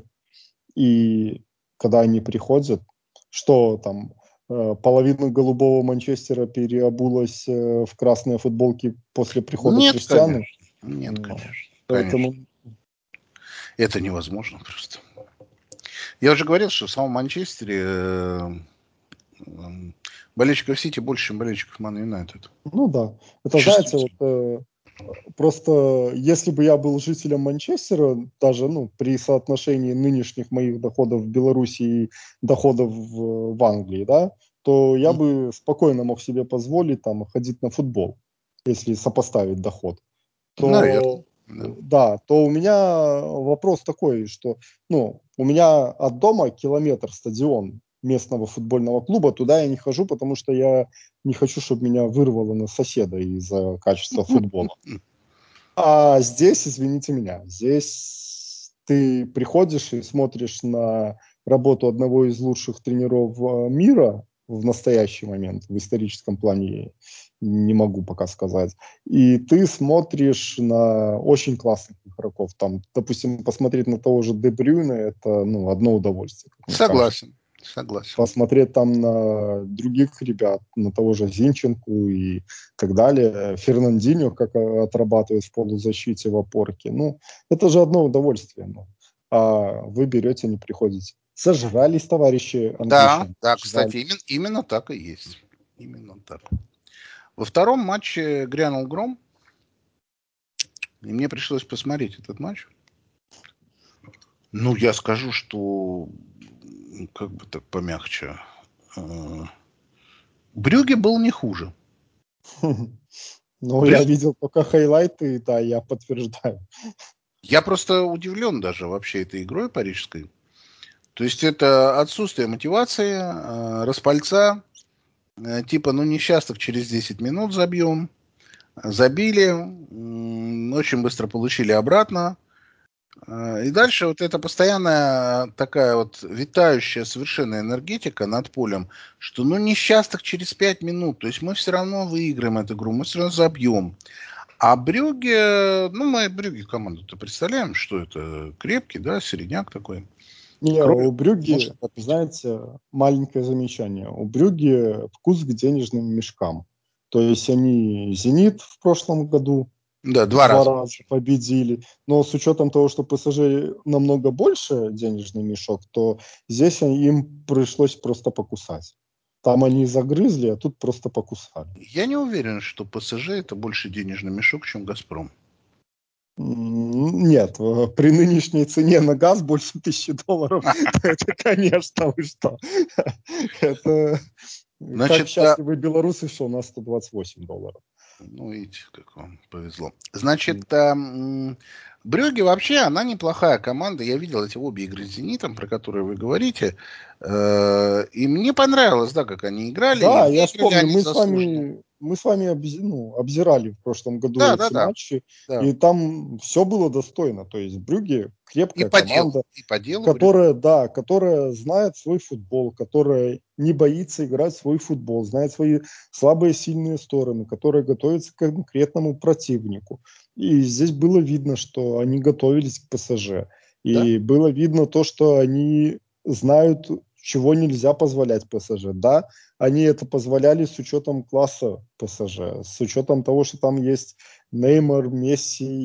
И когда они приходят, что там, половина голубого Манчестера переобулась в красные футболки после прихода нет, Криштиану. конечно. Нет, конечно. Конечно. Поэтому, Это невозможно просто. Я уже говорил, что в самом Манчестере болельщиков Сити больше, чем болельщиков Ман Юнайтед. да. Это, знаете, Чувствуете? просто если бы я был жителем Манчестера, даже при соотношении нынешних моих доходов в Беларуси и доходов в Англии, да, то я бы спокойно мог себе позволить там ходить на футбол, если сопоставить доход. Наверное. То Да. да, то у меня вопрос такой, что у меня от дома километр стадион местного футбольного клуба, туда я не хожу, потому что я не хочу, чтобы меня вырвало на соседа из-за качества футбола. А здесь, извините меня, здесь ты приходишь и смотришь на работу одного из лучших тренеров мира в настоящий момент, в историческом плане не могу пока сказать. И ты смотришь на очень классных игроков. Там, допустим, посмотреть на того же Де Брюйна, это одно удовольствие, как мне кажется. Согласен. Согласен. Посмотреть там на других ребят, на того же Зинченку и так далее. Фернандинho, как отрабатывает в полузащите, в опорке. Ну, это же одно удовольствие. Ну. А вы берете, не приходите. Сожрались, товарищи Да, англичане. да, Сожрались. кстати, именно так и есть. Именно так. Во втором матче грянул гром, и мне пришлось посмотреть этот матч. Ну, я скажу, что как бы так помягче. Брюгге был не хуже. Ну, я Брюгге. видел только хайлайты, да, я подтверждаю. Я просто удивлен даже вообще этой игрой парижской. То есть это отсутствие мотивации, распальца, типа, ну, несчастных через 10 минут забьем. Забили, очень быстро получили обратно. И дальше вот эта постоянная такая вот витающая совершенно энергетика над полем, что ну несчастных через 5 минут, то есть мы все равно выиграем эту игру, мы все равно забьем. А Брюгге, ну мы Брюгге команду-то представляем, что это крепкий, да, середняк такой. Не, Кровь у Брюгге, может попить. знаете, маленькое замечание. У Брюгге вкус к денежным мешкам. То есть они «Зенит» в прошлом году Да, два два раза. раза победили. Но с учетом того, что ПСЖ намного больше денежный мешок, то здесь им пришлось просто покусать. Там они загрызли, а тут просто покусали. Я не уверен, что ПСЖ это больше денежный мешок, чем Газпром. Нет, при нынешней цене на газ больше $1000, это, конечно, вы что. Это как Значит, счастливы белорусы, что у нас $128. ну, видите, как вам повезло. Значит, Брюгге вообще, она неплохая команда. Я видел эти обе игры с «Зенитом», про которые вы говорите. И мне понравилось, да, как они играли. И Да, я выиграли вспомню, они заслуженно. мы с вами обзирали в прошлом году Да, да, эти да. матчи, Да. и там все было достойно. То есть Брюгге И крепкая по делу. команда, И по делу Брюгге. которая, да, которая знает свой футбол, которая не боится играть в свой футбол, знает свои слабые, сильные стороны, которая готовится к конкретному противнику. И здесь было видно, что они готовились к ПСЖ. Да? И было видно то, что они знают, чего нельзя позволять ПСЖ. Да, они это позволяли с учетом класса ПСЖ, с учетом того, что там есть Неймар, Месси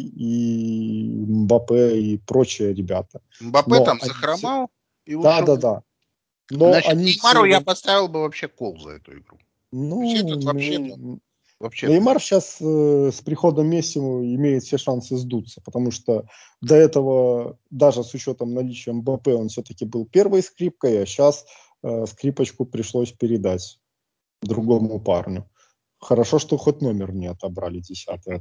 и Мбаппе и прочие ребята. Мбаппе Но там они все... захромал и Да, ушел. да, да. Но Значит, они Неймару все... я поставил бы вообще кол за эту игру. То есть Ну, этот вообще, ну, вообще Неймар отлично. сейчас с приходом Месси имеет все шансы сдуться, потому что до этого, даже с учетом наличия Мбаппе, он все-таки был первой скрипкой, а сейчас скрипочку пришлось передать другому парню. Хорошо, что хоть номер не отобрали 10-й,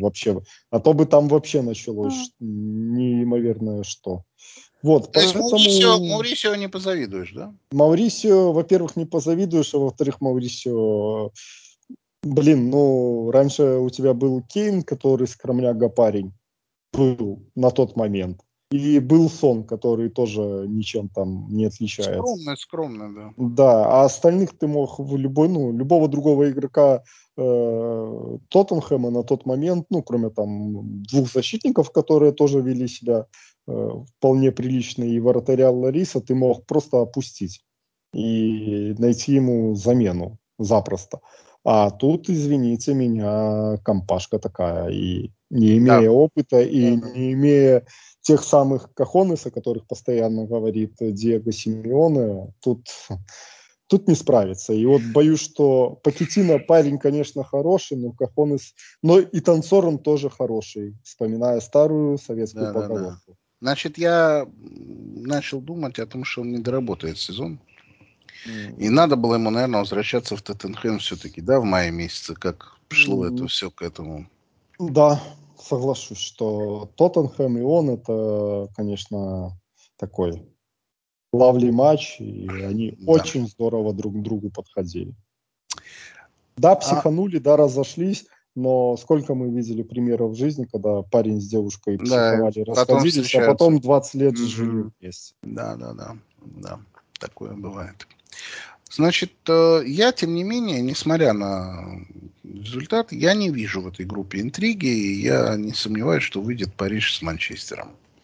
а то бы там вообще началось неимоверное что. Вот, То есть поэтому Маурисио не позавидуешь, да? Маурисио, во-первых, не позавидуешь, а во-вторых, Маурисио, блин, ну, раньше у тебя был Кейн, который скромняга парень, был на тот момент. И был Сон, который тоже ничем там не отличается. Скромно, скромно, да. Да, а остальных ты мог в любой, ну, любого другого игрока Тоттенхэма на тот момент, ну, кроме там двух защитников, которые тоже вели себя вполне прилично, и вратаря Лариса, ты мог просто опустить и найти ему замену запросто. А тут, извините меня, компашка такая, и не Да, имея опыта, и да, да. не имея тех самых кахонес, о которых постоянно говорит Диего Симеоне, тут не справится. И вот боюсь, что Пакетино парень, конечно, хороший, но кахонес, но и танцор он тоже хороший, вспоминая старую советскую Да, да, да. поговорку. Значит, я начал думать о том, что он не доработает сезон. И М, надо было ему, наверное, возвращаться в Тоттенхэм все-таки, да, в мае месяце, как шло это м, все к этому. Да, соглашусь, что Тоттенхэм и он это, конечно, такой лавли матч, и они Да. очень здорово друг к другу подходили. Да, А, психанули, да, разошлись, но сколько мы видели примеров в жизни, когда парень с девушкой да, психовали, потом расходились, а встречаются. потом 20 лет жили Мгм. вместе. Да, да, да, да, такое бывает. Значит, я, тем не менее, несмотря на результат, я не вижу в этой группе интриги, и я не сомневаюсь, что выйдет Париж с Манчестером.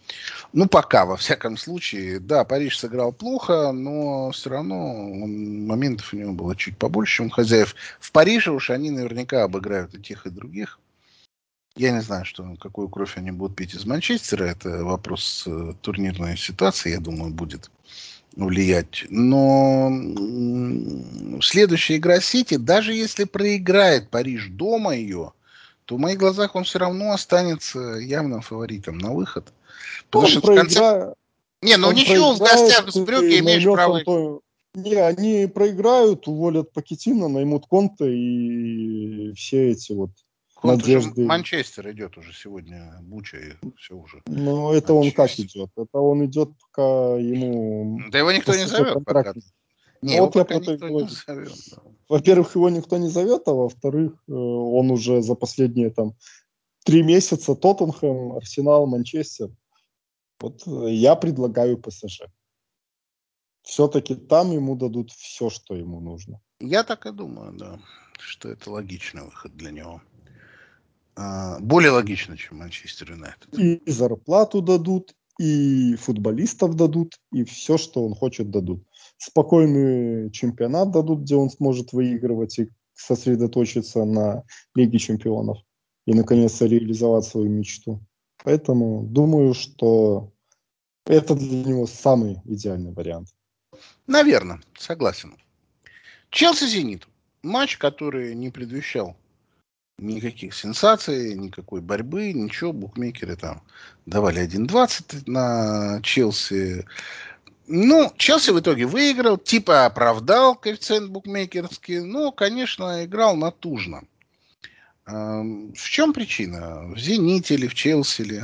Ну, пока, во всяком случае. Да, Париж сыграл плохо, но все равно моментов у него было чуть побольше, чем у хозяев. В Париже уж они наверняка обыграют и тех, и других. Я не знаю, какую кровь они будут пить из Манчестера. Это вопрос турнирной ситуации, я думаю, будет влиять. Но следующая игра Сити, даже если проиграет Париж дома ее, то в моих глазах он все равно останется явным фаворитом на выход. Потому Он что в конце... проиграет, Не, ну он ничего, в проиграет, гостях с Брюгге и имеешь наймет право... Антонио. Не, они проиграют, уволят Покеттино, наймут Конте, и все эти вот Конт уже в надежды. Манчестер идет уже сегодня, Буча, и все уже. Но это он как Манчестер. идет? Это он идет, пока ему Да его никто не ПСЖ зовет контракт. пока. Не, Ну его вот я пока про то и никто не говорю. зовет. Да. Во-первых, его никто не зовет, а во-вторых, он уже за последние там 3 месяца Тоттенхэм, Арсенал, Манчестер. Вот я предлагаю ПСЖ. Все-таки там ему дадут все, что ему нужно. Я так и думаю, да, что это логичный выход для него. Более логично, чем Манчестер Юнайтед. И зарплату дадут, и футболистов дадут, и все, что он хочет, дадут. Спокойный чемпионат дадут, где он сможет выигрывать и сосредоточиться на Лиге чемпионов. И, наконец-то, реализовать свою мечту. Поэтому думаю, что это для него самый идеальный вариант. Наверное, согласен. Челси-Зенит. Матч, который не предвещал никаких сенсаций, никакой борьбы, ничего. Букмекеры там давали 1,20 на Челси. Ну, Челси в итоге выиграл, типа оправдал коэффициент букмекерский, но, конечно, играл натужно. В чем причина? В «Зените» или в «Челси» или...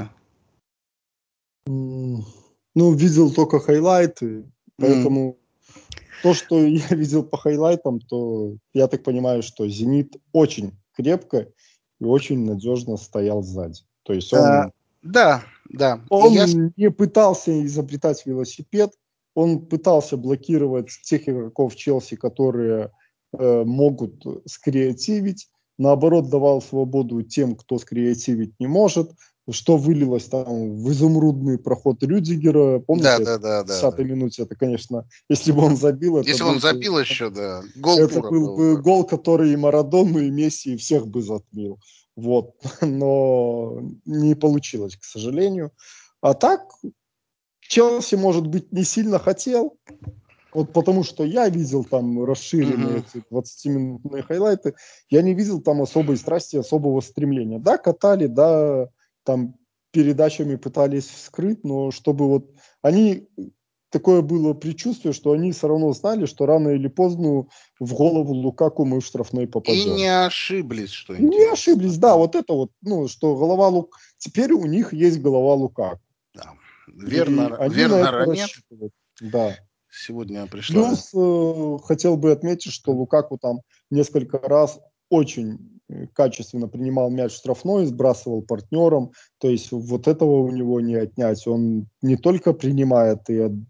Ну, видел только хайлайты, М. поэтому то, что я видел по хайлайтам, то я так понимаю, что «Зенит» очень крепко и очень надежно стоял сзади. То есть А, да, да. И я... он не пытался изобретать велосипед, он пытался блокировать тех игроков Челси, которые могут скреативить, наоборот, давал свободу тем, кто скреативить не может, что вылилось там в изумрудный проход Рюдигера, Да, помните, это да, да, в да, 10-й да. минуте, это, конечно, если бы он забил, это Если бы он был бы, забил еще, да, гол это тура был был бы бы. гол, который и Марадону, и Месси, и всех бы затмил. Вот. Но не получилось, к сожалению. А так, Челси, может быть, не сильно хотел, вот потому что я видел там расширенные Мгм. эти 20-минутные хайлайты, я не видел там особой страсти, особого стремления. Да, катали, да, там передачами пытались вскрыть, но чтобы вот они, такое было предчувствие, что они все равно знали, что рано или поздно в голову Лукаку мы в штрафной И не попадем. ошиблись, что И не интересно. ошиблись, да, вот это вот, ну, что голова Лук... Теперь у них есть голова Лукаку. Да. И Верно, они на верно, это ранет. рассчитывают. Да. Сегодня пришла... Плюс хотел бы отметить, что Лукаку там несколько раз очень качественно принимал мяч в штрафной, сбрасывал партнером. То есть вот этого у него не отнять. Он не только принимает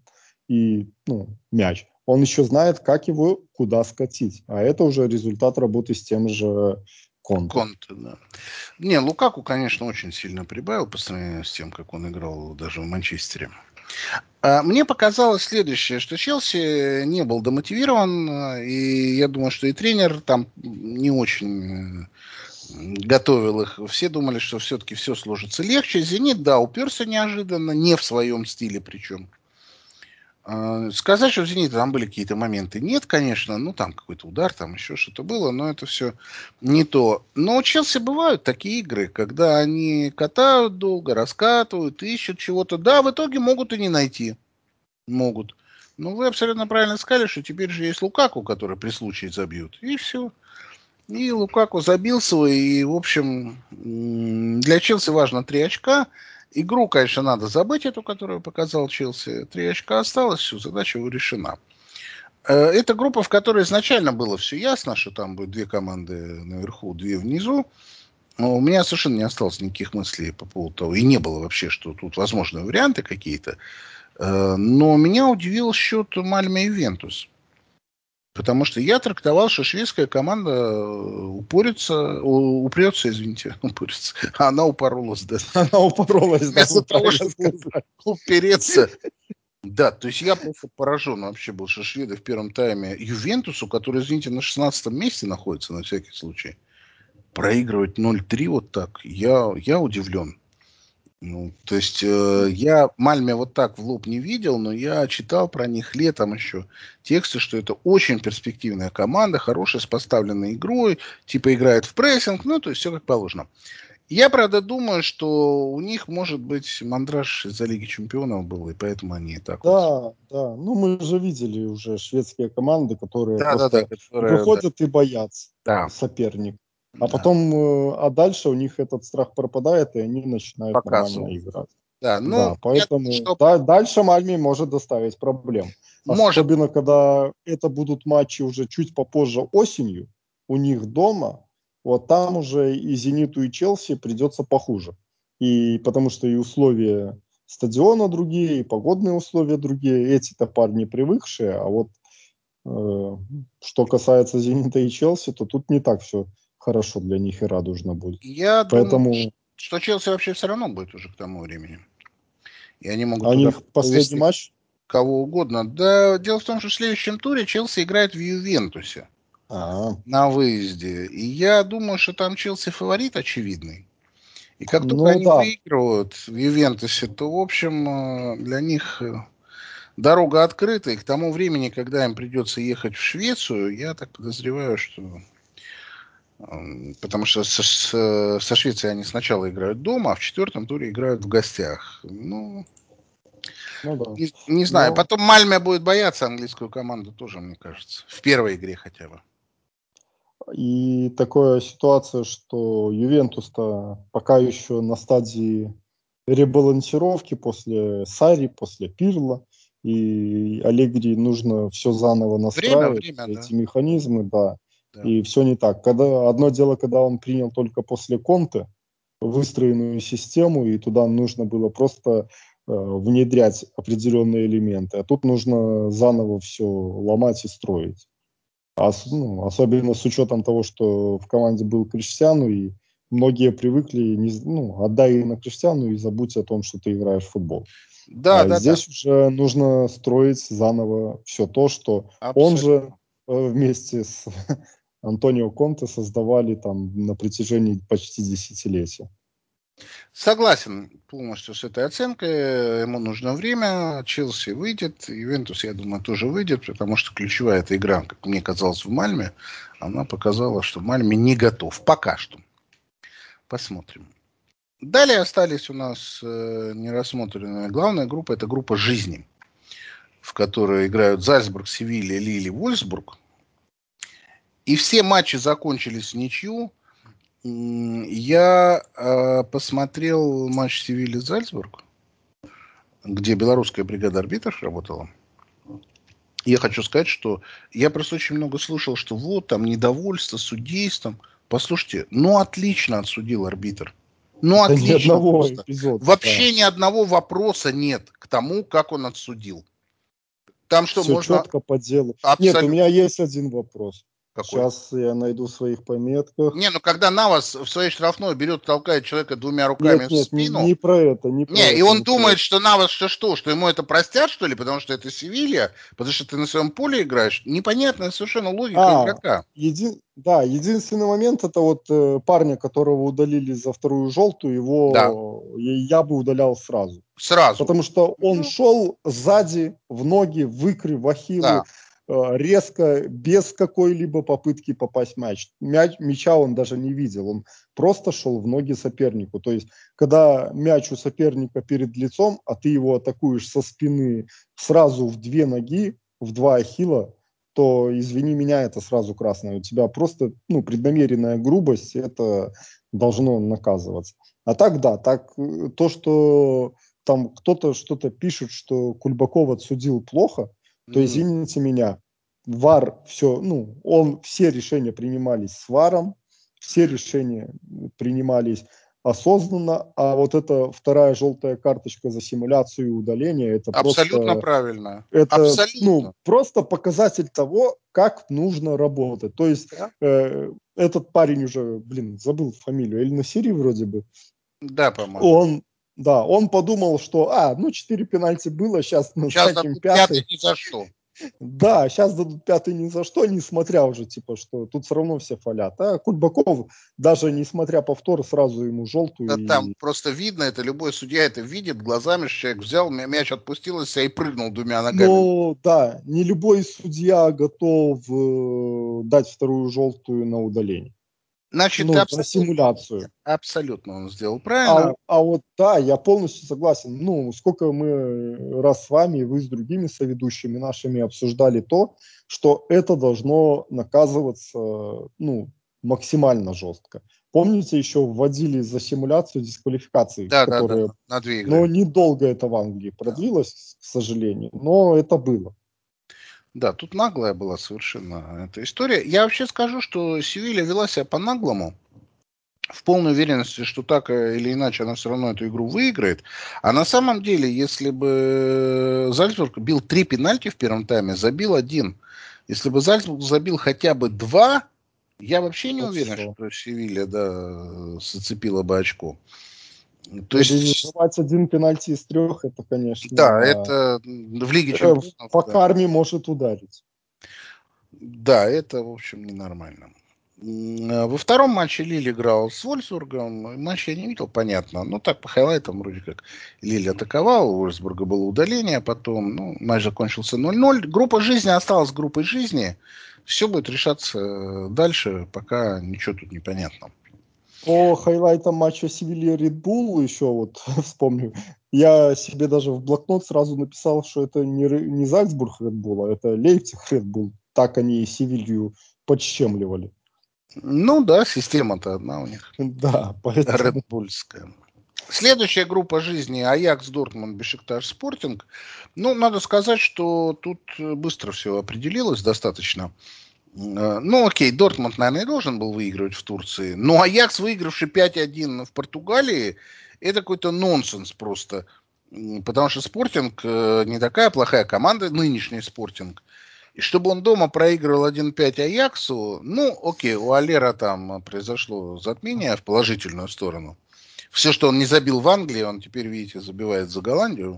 и мяч, он еще знает, как его куда скатить. А это уже результат работы с тем же Конте. Конте, да. Не, Лукаку, конечно, очень сильно прибавил по сравнению с тем, как он играл даже в Манчестере. Мне показалось следующее, что Челси не был демотивирован, и я думаю, что и тренер там не очень готовил их. Все думали, что все-таки все сложится легче. «Зенит», да, уперся неожиданно, не в своем стиле причем. Сказать, что в «Зените» там были какие-то моменты, нет, конечно. Ну, там какой-то удар, там еще что-то было, но это все не то. Но у «Челси» бывают такие игры, когда они катают долго, раскатывают, ищут чего-то. Да, в итоге могут и не найти. Могут. Но вы абсолютно правильно сказали, что теперь же есть Лукаку, который при случае забьет. И все. И Лукаку забил свой. И, в общем, для Челси важно 3 очка. Игру, конечно, надо забыть, эту, которую показал Челси. 3 очка осталось, все, задача решена. Это группа, в которой изначально было все ясно, что там будет 2 команды наверху, 2 внизу. Но у меня совершенно не осталось никаких мыслей по поводу того, и не было вообще, что тут возможны варианты какие-то. Но меня удивил счет Мальме и Ювентус. Потому что я трактовал, что шведская команда упрется, извините, упрется. А она упоролась, да. Она упоролась, да, Вместо вы того, правильно чтобы сказали. упереться. Да, то есть я просто поражен вообще был, что шведы в первом тайме Ювентусу, который, извините, на 16-м месте находится, на всякий случай, проигрывать 0-3 вот так, я удивлен. Ну, то есть я Мальме вот так в лоб не видел, но я читал про них летом еще тексты, что это очень перспективная команда, хорошая, с поставленной игрой, типа играет в прессинг, ну, то есть все как положено. Я, правда, думаю, что у них, может быть, мандраж из-за Лиги Чемпионов был, и поэтому они так вот... Да, да. Ну, мы же видели уже шведские команды, которые Да-да-да, просто которые... Да, выходят и боятся да, соперника. А да, потом, а дальше у них этот страх пропадает, и они начинают нормально показывал. играть. Да, ну, Да, я думаю, поэтому что дальше Мальме может доставить проблем. может... Особенно, когда это будут матчи уже чуть попозже осенью, у них дома, вот там уже и «Зениту», и «Челси» придется похуже. И потому что и условия стадиона другие, и погодные условия другие. Эти-то парни привыкшие, а вот что касается «Зенита» и «Челси», то тут не так все хорошо для них и радужно будет. Я думаю, Поэтому что Челси вообще все равно будет уже к тому времени. И они могут у туда них последний повезти матч. кого угодно. Да, дело в том, что в следующем туре Челси играет в Ювентусе А, на выезде. И я думаю, что там Челси фаворит очевидный. И как только ну они да, выигрывают в Ювентусе, то, в общем, для них дорога открыта. И к тому времени, когда им придется ехать в Швецию, я так подозреваю, что... Потому что со Швецией они сначала играют дома, а в четвертом туре играют в гостях. Ну, ну да. не знаю. Но Потом Мальме будет бояться английскую команду тоже, мне кажется. В первой игре хотя бы. и такая ситуация, что Ювентус-то пока еще на стадии ребалансировки после Сарри, после Пирла, и Аллегри нужно все заново Время, настраивать, время, все да. эти механизмы, да, Да. и все не так. Когда, одно дело, когда он принял только после Конте выстроенную систему, и туда нужно было просто внедрять определенные элементы, а тут нужно заново все ломать и строить. Особенно с учетом того, что в команде был Криштиану, и многие привыкли, отдай на Криштиану и забудь о том, что ты играешь в футбол. Да, А да, да. здесь уже нужно строить заново все то, что он же Абсолютно. вместе с Антонио Конте создавали там на протяжении почти десятилетия. Согласен полностью с этой оценкой. Ему нужно время. Челси выйдет. Ювентус, я думаю, тоже выйдет, потому что ключевая эта игра, как мне казалось, в Мальме, она показала, что Мальме не готов. Пока что. Посмотрим. Далее остались у нас нерассмотренная главная группа. Это группа жизни, в которой играют Зальцбург, Севилья, Лили, Вольсбург. И все матчи закончились в ничью. Я посмотрел матч Севилья-Зальцбург, где белорусская бригада арбитров работала. Я хочу сказать, что я просто очень много слушал, что вот там недовольство судейством. Послушайте, ну отлично отсудил арбитр. Ну Да ни отлично одного просто. эпизода, да. Вообще ни одного вопроса нет к тому, как он отсудил. Там что, Все можно четко по делу. Нет, у меня абсолютно... есть один вопрос. Какой? Сейчас я найду в своих пометках. Не, ну когда Навас в своей штрафной берет, толкает человека двумя руками Нет, в нет, спину, не про это, не про не, и это, он не про думает, это. что Навас что ему это простят, что ли, потому что это Севилья, потому что ты на своем поле играешь. Непонятная совершенно логика А, игрока. да, единственный момент это вот парня, которого удалили за вторую желтую, Да, я бы удалял сразу. сразу. Потому что он Ну, шел сзади, в ноги, в ахиллы, да. резко, без какой-либо попытки попасть в мяча он даже не видел, он просто шел в ноги сопернику. То есть, когда мяч у соперника перед лицом, а ты его атакуешь со спины сразу в две ноги, в два ахилла, то, извини меня, это сразу красное. У тебя просто преднамеренная грубость, это должно наказываться. А так, да, то, что там кто-то что-то пишет, что Кульбаков отсудил плохо, то Не. извините меня, ВАР все, все решения принимались с ВАРом, все решения принимались осознанно, а вот эта вторая желтая карточка за симуляцию и удаление, это Абсолютно просто, правильно. это, Абсолютно. просто показатель того, как нужно работать. То есть Да, этот парень уже, забыл фамилию, Эль Насири вроде бы, да, по-моему. он, да, он подумал, что, 4 пенальти было, сейчас Сейчас назначим дадут пятый пятый. ни за что. Да, сейчас дадут пятый ни за что, несмотря уже, что тут все равно все фалят. А Кульбаков, даже несмотря повтор, сразу ему желтую. Да, там просто видно, это любой судья это видит глазами, что человек взял, мяч отпустил из себя и прыгнул двумя ногами. Но, да, не любой судья готов дать вторую желтую на удаление. Значит, ты За абсолютно, симуляцию. абсолютно он сделал правильно. Вот, да, я полностью согласен. Сколько мы раз с вами, вы с другими соведущими нашими обсуждали то, что это должно наказываться, максимально жестко. Помните, еще вводили за симуляцию дисквалификации, Да, да, да, которые, на 2 но игры. недолго это в Англии Да. продлилось, к сожалению, но это было. Да, тут наглая была совершенно эта история. Я вообще скажу, что Севилья вела себя по-наглому, в полной уверенности, что так или иначе она все равно эту игру выиграет. А на самом деле, если бы Зальцбург бил 3 пенальти в первом тайме, забил один. Если бы Зальцбург забил хотя бы 2, я вообще не Вот уверен, все. что Севилья зацепила бы очко. То есть, Реализовать один пенальти из 3, это, да, конечно, это в Лиге Чемпионов, по да. карме может ударить. Да, это, в общем, ненормально. Во втором матче Лиль играл с Вольфсбургом. Матч я не видел, понятно. Ну, так, по хайлайтам вроде как Лиль атаковал, у Вольфсбурга было удаление потом. Ну, матч закончился 0-0. Группа жизни осталась группой жизни. Все будет решаться дальше, пока ничего тут не понятно. По хайлайтам матча Севилья Ред Булл еще вот вспомню. Я себе даже в блокнот сразу написал, что это не Зальцбург Ред Булл, а это Лейпциг Ред Булл. Так они Севилью подщемливали. Ну да, система-то одна у них. Да, поэтому... Редбульская. Следующая группа жизни Аякс, Дортмунд, Бешикташ, Спортинг. Ну, надо сказать, что тут быстро все определилось достаточно. Ну, окей, Дортмунд, наверное, и должен был выигрывать в Турции. Но Аякс, выигравший 5-1 в Португалии, это какой-то нонсенс просто. Потому что Спортинг не такая плохая команда, нынешний Спортинг. И чтобы он дома проигрывал 1-5 Аяксу, ну, окей, у Алера там произошло затмение в положительную сторону. Все, что он не забил в Англии, он теперь, видите, забивает за Голландию.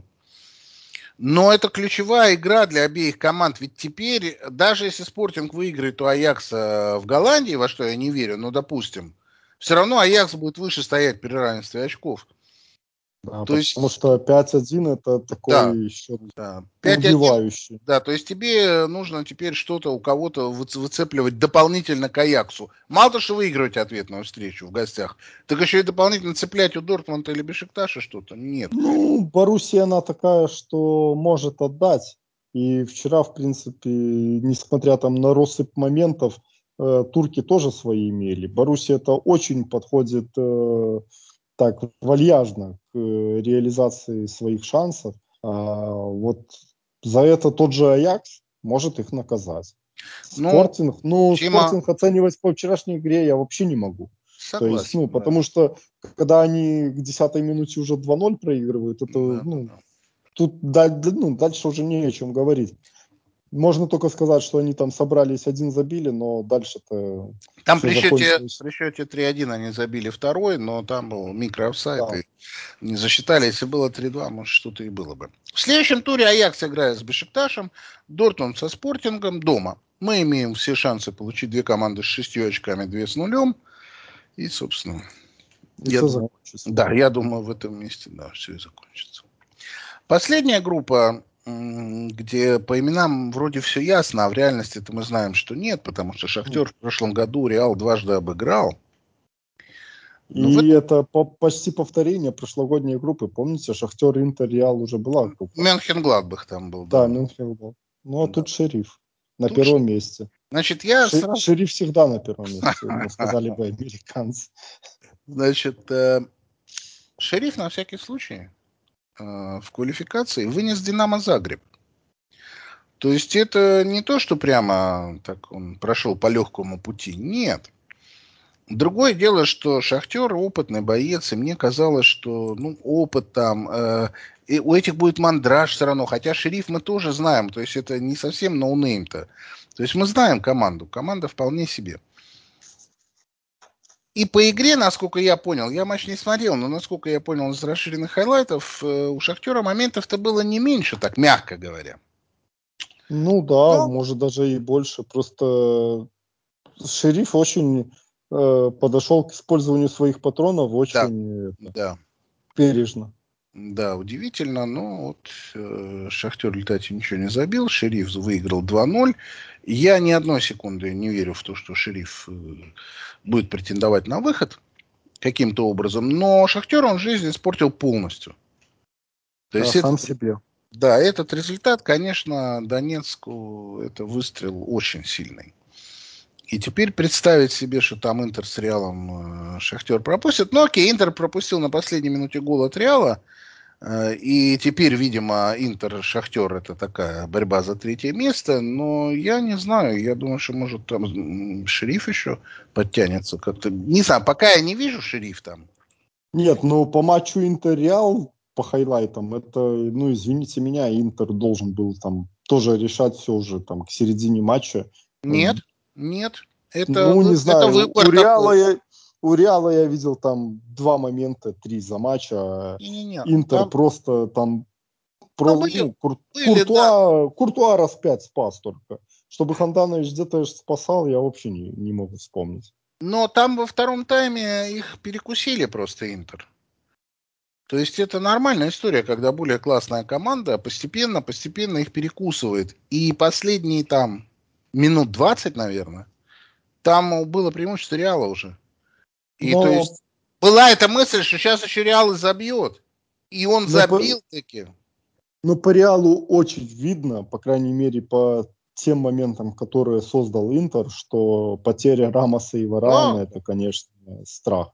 Но это ключевая игра для обеих команд. Ведь теперь, даже если Спортинг выиграет у Аякса в Голландии, во что я не верю, но допустим, все равно Аякс будет выше стоять при равенстве очков. Да, То потому есть, что 5-1 это да, такой счет да, 5-1. убивающий. Да, то есть тебе нужно теперь что-то у кого-то выцепливать дополнительно к Аяксу. Мало того, что выигрывать ответную встречу в гостях, так еще и дополнительно цеплять у Дортмунда или Бешикташа что-то. Нет. Боруссия, она такая, что может отдать. И вчера, в принципе, несмотря там на россыпь моментов, турки тоже свои имели. Боруссия это очень подходит так вальяжно к реализации своих шансов. Вот за это тот же Аякс может их наказать. Ну, Тима, Спортинг оценивать по вчерашней игре я вообще не могу. То есть, согласен, да. потому что когда они к 10-й минуте уже 2-0 проигрывают, это, Да, да, да. тут дальше уже не о чем говорить. Можно только сказать, что они там собрались, один забили, но дальше-то Там все закончилось. при счете 3-1 они забили второй, но там был микроофсайд, Да. и не засчитали. Если было 3-2, может, что-то и было бы. В следующем туре Аякс играет с Бешикташем, Дортмунд со Спортингом дома. Мы имеем все шансы получить две команды с 6 очками, две с нулем. И, собственно, И все закончится. я думаю, в этом месте, да, все и закончится. Последняя группа, где по именам вроде все ясно, а в реальности-то мы знаем, что нет, потому что Шахтер в прошлом году Реал дважды обыграл. Но в И этом это почти повторение прошлогодней группы. Помните, Шахтер, Интер, Реал уже была группа. Мюнхен-Гладбах там был, Да, да. Мюнхен был. Ну, а Да. тут Шериф на Тут, первом месте. значит, я сразу... Шериф всегда на первом месте, сказали бы американцы. Значит, Шериф на всякий случай в квалификации вынес Динамо Загреб. То есть это не то, что прямо так он прошел по легкому пути. Нет. Другое дело, что Шахтер опытный боец, и мне казалось, что опыт там, и у этих будет мандраж все равно, хотя Шериф мы тоже знаем, то есть это не совсем ноунейм-то. То есть мы знаем команду, команда вполне себе. И по игре, насколько я понял, я матч не смотрел, но насколько я понял из расширенных хайлайтов, у Шахтера моментов-то было не меньше, так мягко говоря. Ну да, Но, может даже и больше. Просто Шериф очень подошел к использованию своих патронов да, очень да. бережно. Да, удивительно, но вот Шахтер летать ничего не забил, Шериф выиграл 2-0. Я ни одной секунды не верю в то, что Шериф будет претендовать на выход каким-то образом, но Шахтер он жизнь испортил полностью. То Да, есть сам этот, себе. да, этот результат, конечно, Донецку это выстрел очень сильный. И теперь представить себе, что там Интер с Реалом Шахтер пропустит. Ну окей, Интер пропустил на последней минуте гол от Реала. И теперь, видимо, Интер-Шахтер это такая борьба за третье место. Но я не знаю. Я думаю, что может там Шериф еще подтянется как-то. Не знаю, пока я не вижу Шериф там. Нет, но по матчу Интер-Реал, по хайлайтам, это, ну, извините меня, Интер должен был там тоже решать все уже там к середине матча. Нет, нет. Ну, не Это знаю, выбор такой. У Реала я видел там 2 момента, 3 за матч, а Не-не-не. Интер Там, просто там, ну, были, были, да. Куртуа раз 5 спас только. Чтобы Ханданович где-то спасал, я вообще не могу вспомнить. Но там во втором тайме их перекусили просто Интер. То есть это нормальная история, когда более классная команда постепенно их перекусывает. И последние там минут 20, наверное, там было преимущество Реала уже. И то Но, есть была эта мысль, что сейчас еще Реал и забьет. И он но, по, забил таки. но по Реалу очень видно, по крайней мере, по тем моментам, которые создал Интер, что потеря Рамоса и Варана – Да, это, конечно, страх.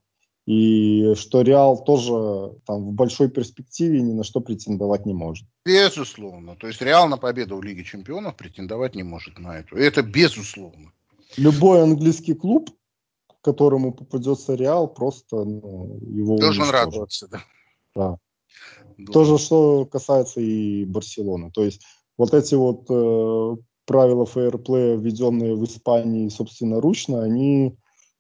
И что Реал тоже там в большой перспективе ни на что претендовать не может. безусловно. То есть Реал на победу в Лиге Чемпионов претендовать не может на эту. Это безусловно. Любой английский клуб, которому попадется Реал, просто его Должен уничтожит. радоваться, да. Да. То Должен. же, что касается и Барселоны. То есть вот эти вот правила фейерплея, введенные в Испании собственноручно, они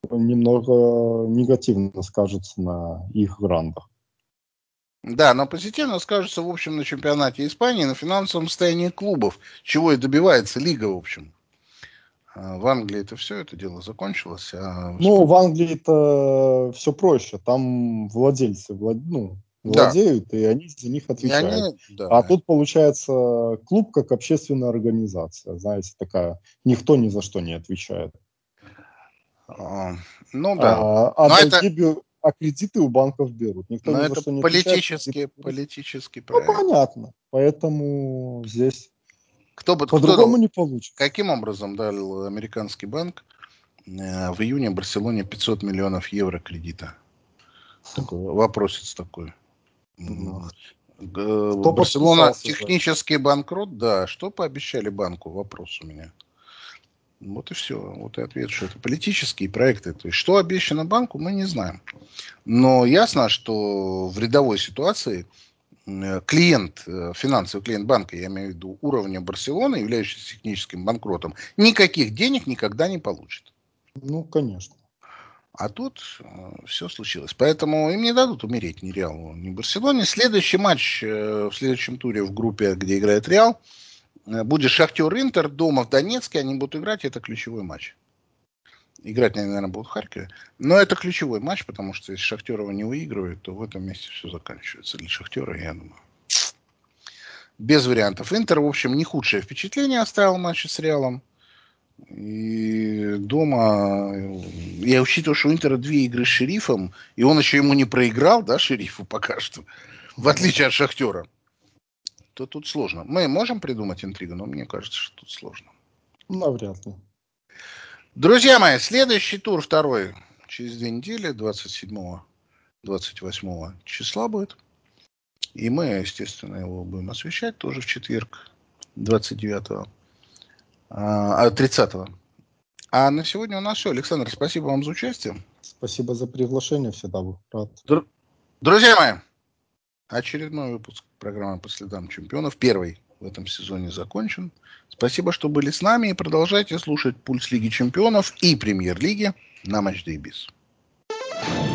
немного негативно скажутся на их грандах. Да, но позитивно скажется, в общем, на чемпионате Испании, на финансовом состоянии клубов, чего и добивается лига, в общем. В Англии это все, это дело закончилось. А в Ну, Испании... в Англии это все проще. Там владельцы Да, владеют, и они за них и отвечают. они, А да. тут получается клуб как общественная организация, знаете, такая. Никто ни за что не отвечает. А, ну да. А Но это, кредиты у банков берут. Никто но ни за это что не отвечает, кредиты политический, берут. политический Ну, проект. понятно. Поэтому здесь Кто по-другому дал, не получится. каким образом дал американский банк в июне Барселоне 500 миллионов евро кредита? Такой вопросец такой. Ну, кто Барселона подписался за это? технический банкрот, да. Что пообещали банку? Вопрос у меня. Вот и все. Вот и ответ, что это политические проекты. То есть, что обещано банку, мы не знаем. Но ясно, что в рядовой ситуации клиент, финансовый клиент банка, я имею в виду уровня Барселоны, являющийся техническим банкротом, никаких денег никогда не получит. Ну, конечно. А тут все случилось. Поэтому им не дадут умереть ни Реалу, ни Барселоне. Следующий матч в следующем туре в группе, где играет Реал, будет Шахтер Интер дома в Донецке. Они будут играть, это ключевой матч. Играть, наверное, будут в Харькове. Но это ключевой матч, потому что если Шахтер его не выигрывает, то в этом месте все заканчивается для Шахтера, я думаю. Без вариантов. Интер, в общем, не худшее впечатление оставил матч с Реалом. И дома, я учитываю, что у Интера 2 игры с Шерифом, и он еще ему не проиграл, да, Шерифу пока что, в Ну отличие да. от Шахтера, то тут сложно. Мы можем придумать интригу, но мне кажется, что тут сложно. Навряд ли. Друзья мои, следующий тур второй через 2 недели, 27-28 числа будет. И мы, естественно, его будем освещать тоже в четверг, 29-го, 30-го. А на сегодня у нас все. Александр, спасибо вам за участие. Спасибо за приглашение, всегда был рад. Друзья мои, очередной выпуск программы «По следам чемпионов», первый в этом сезоне, закончен. Спасибо, что были с нами, и продолжайте слушать «Пульс Лиги чемпионов» и Премьер-лиги на Matchday Biz.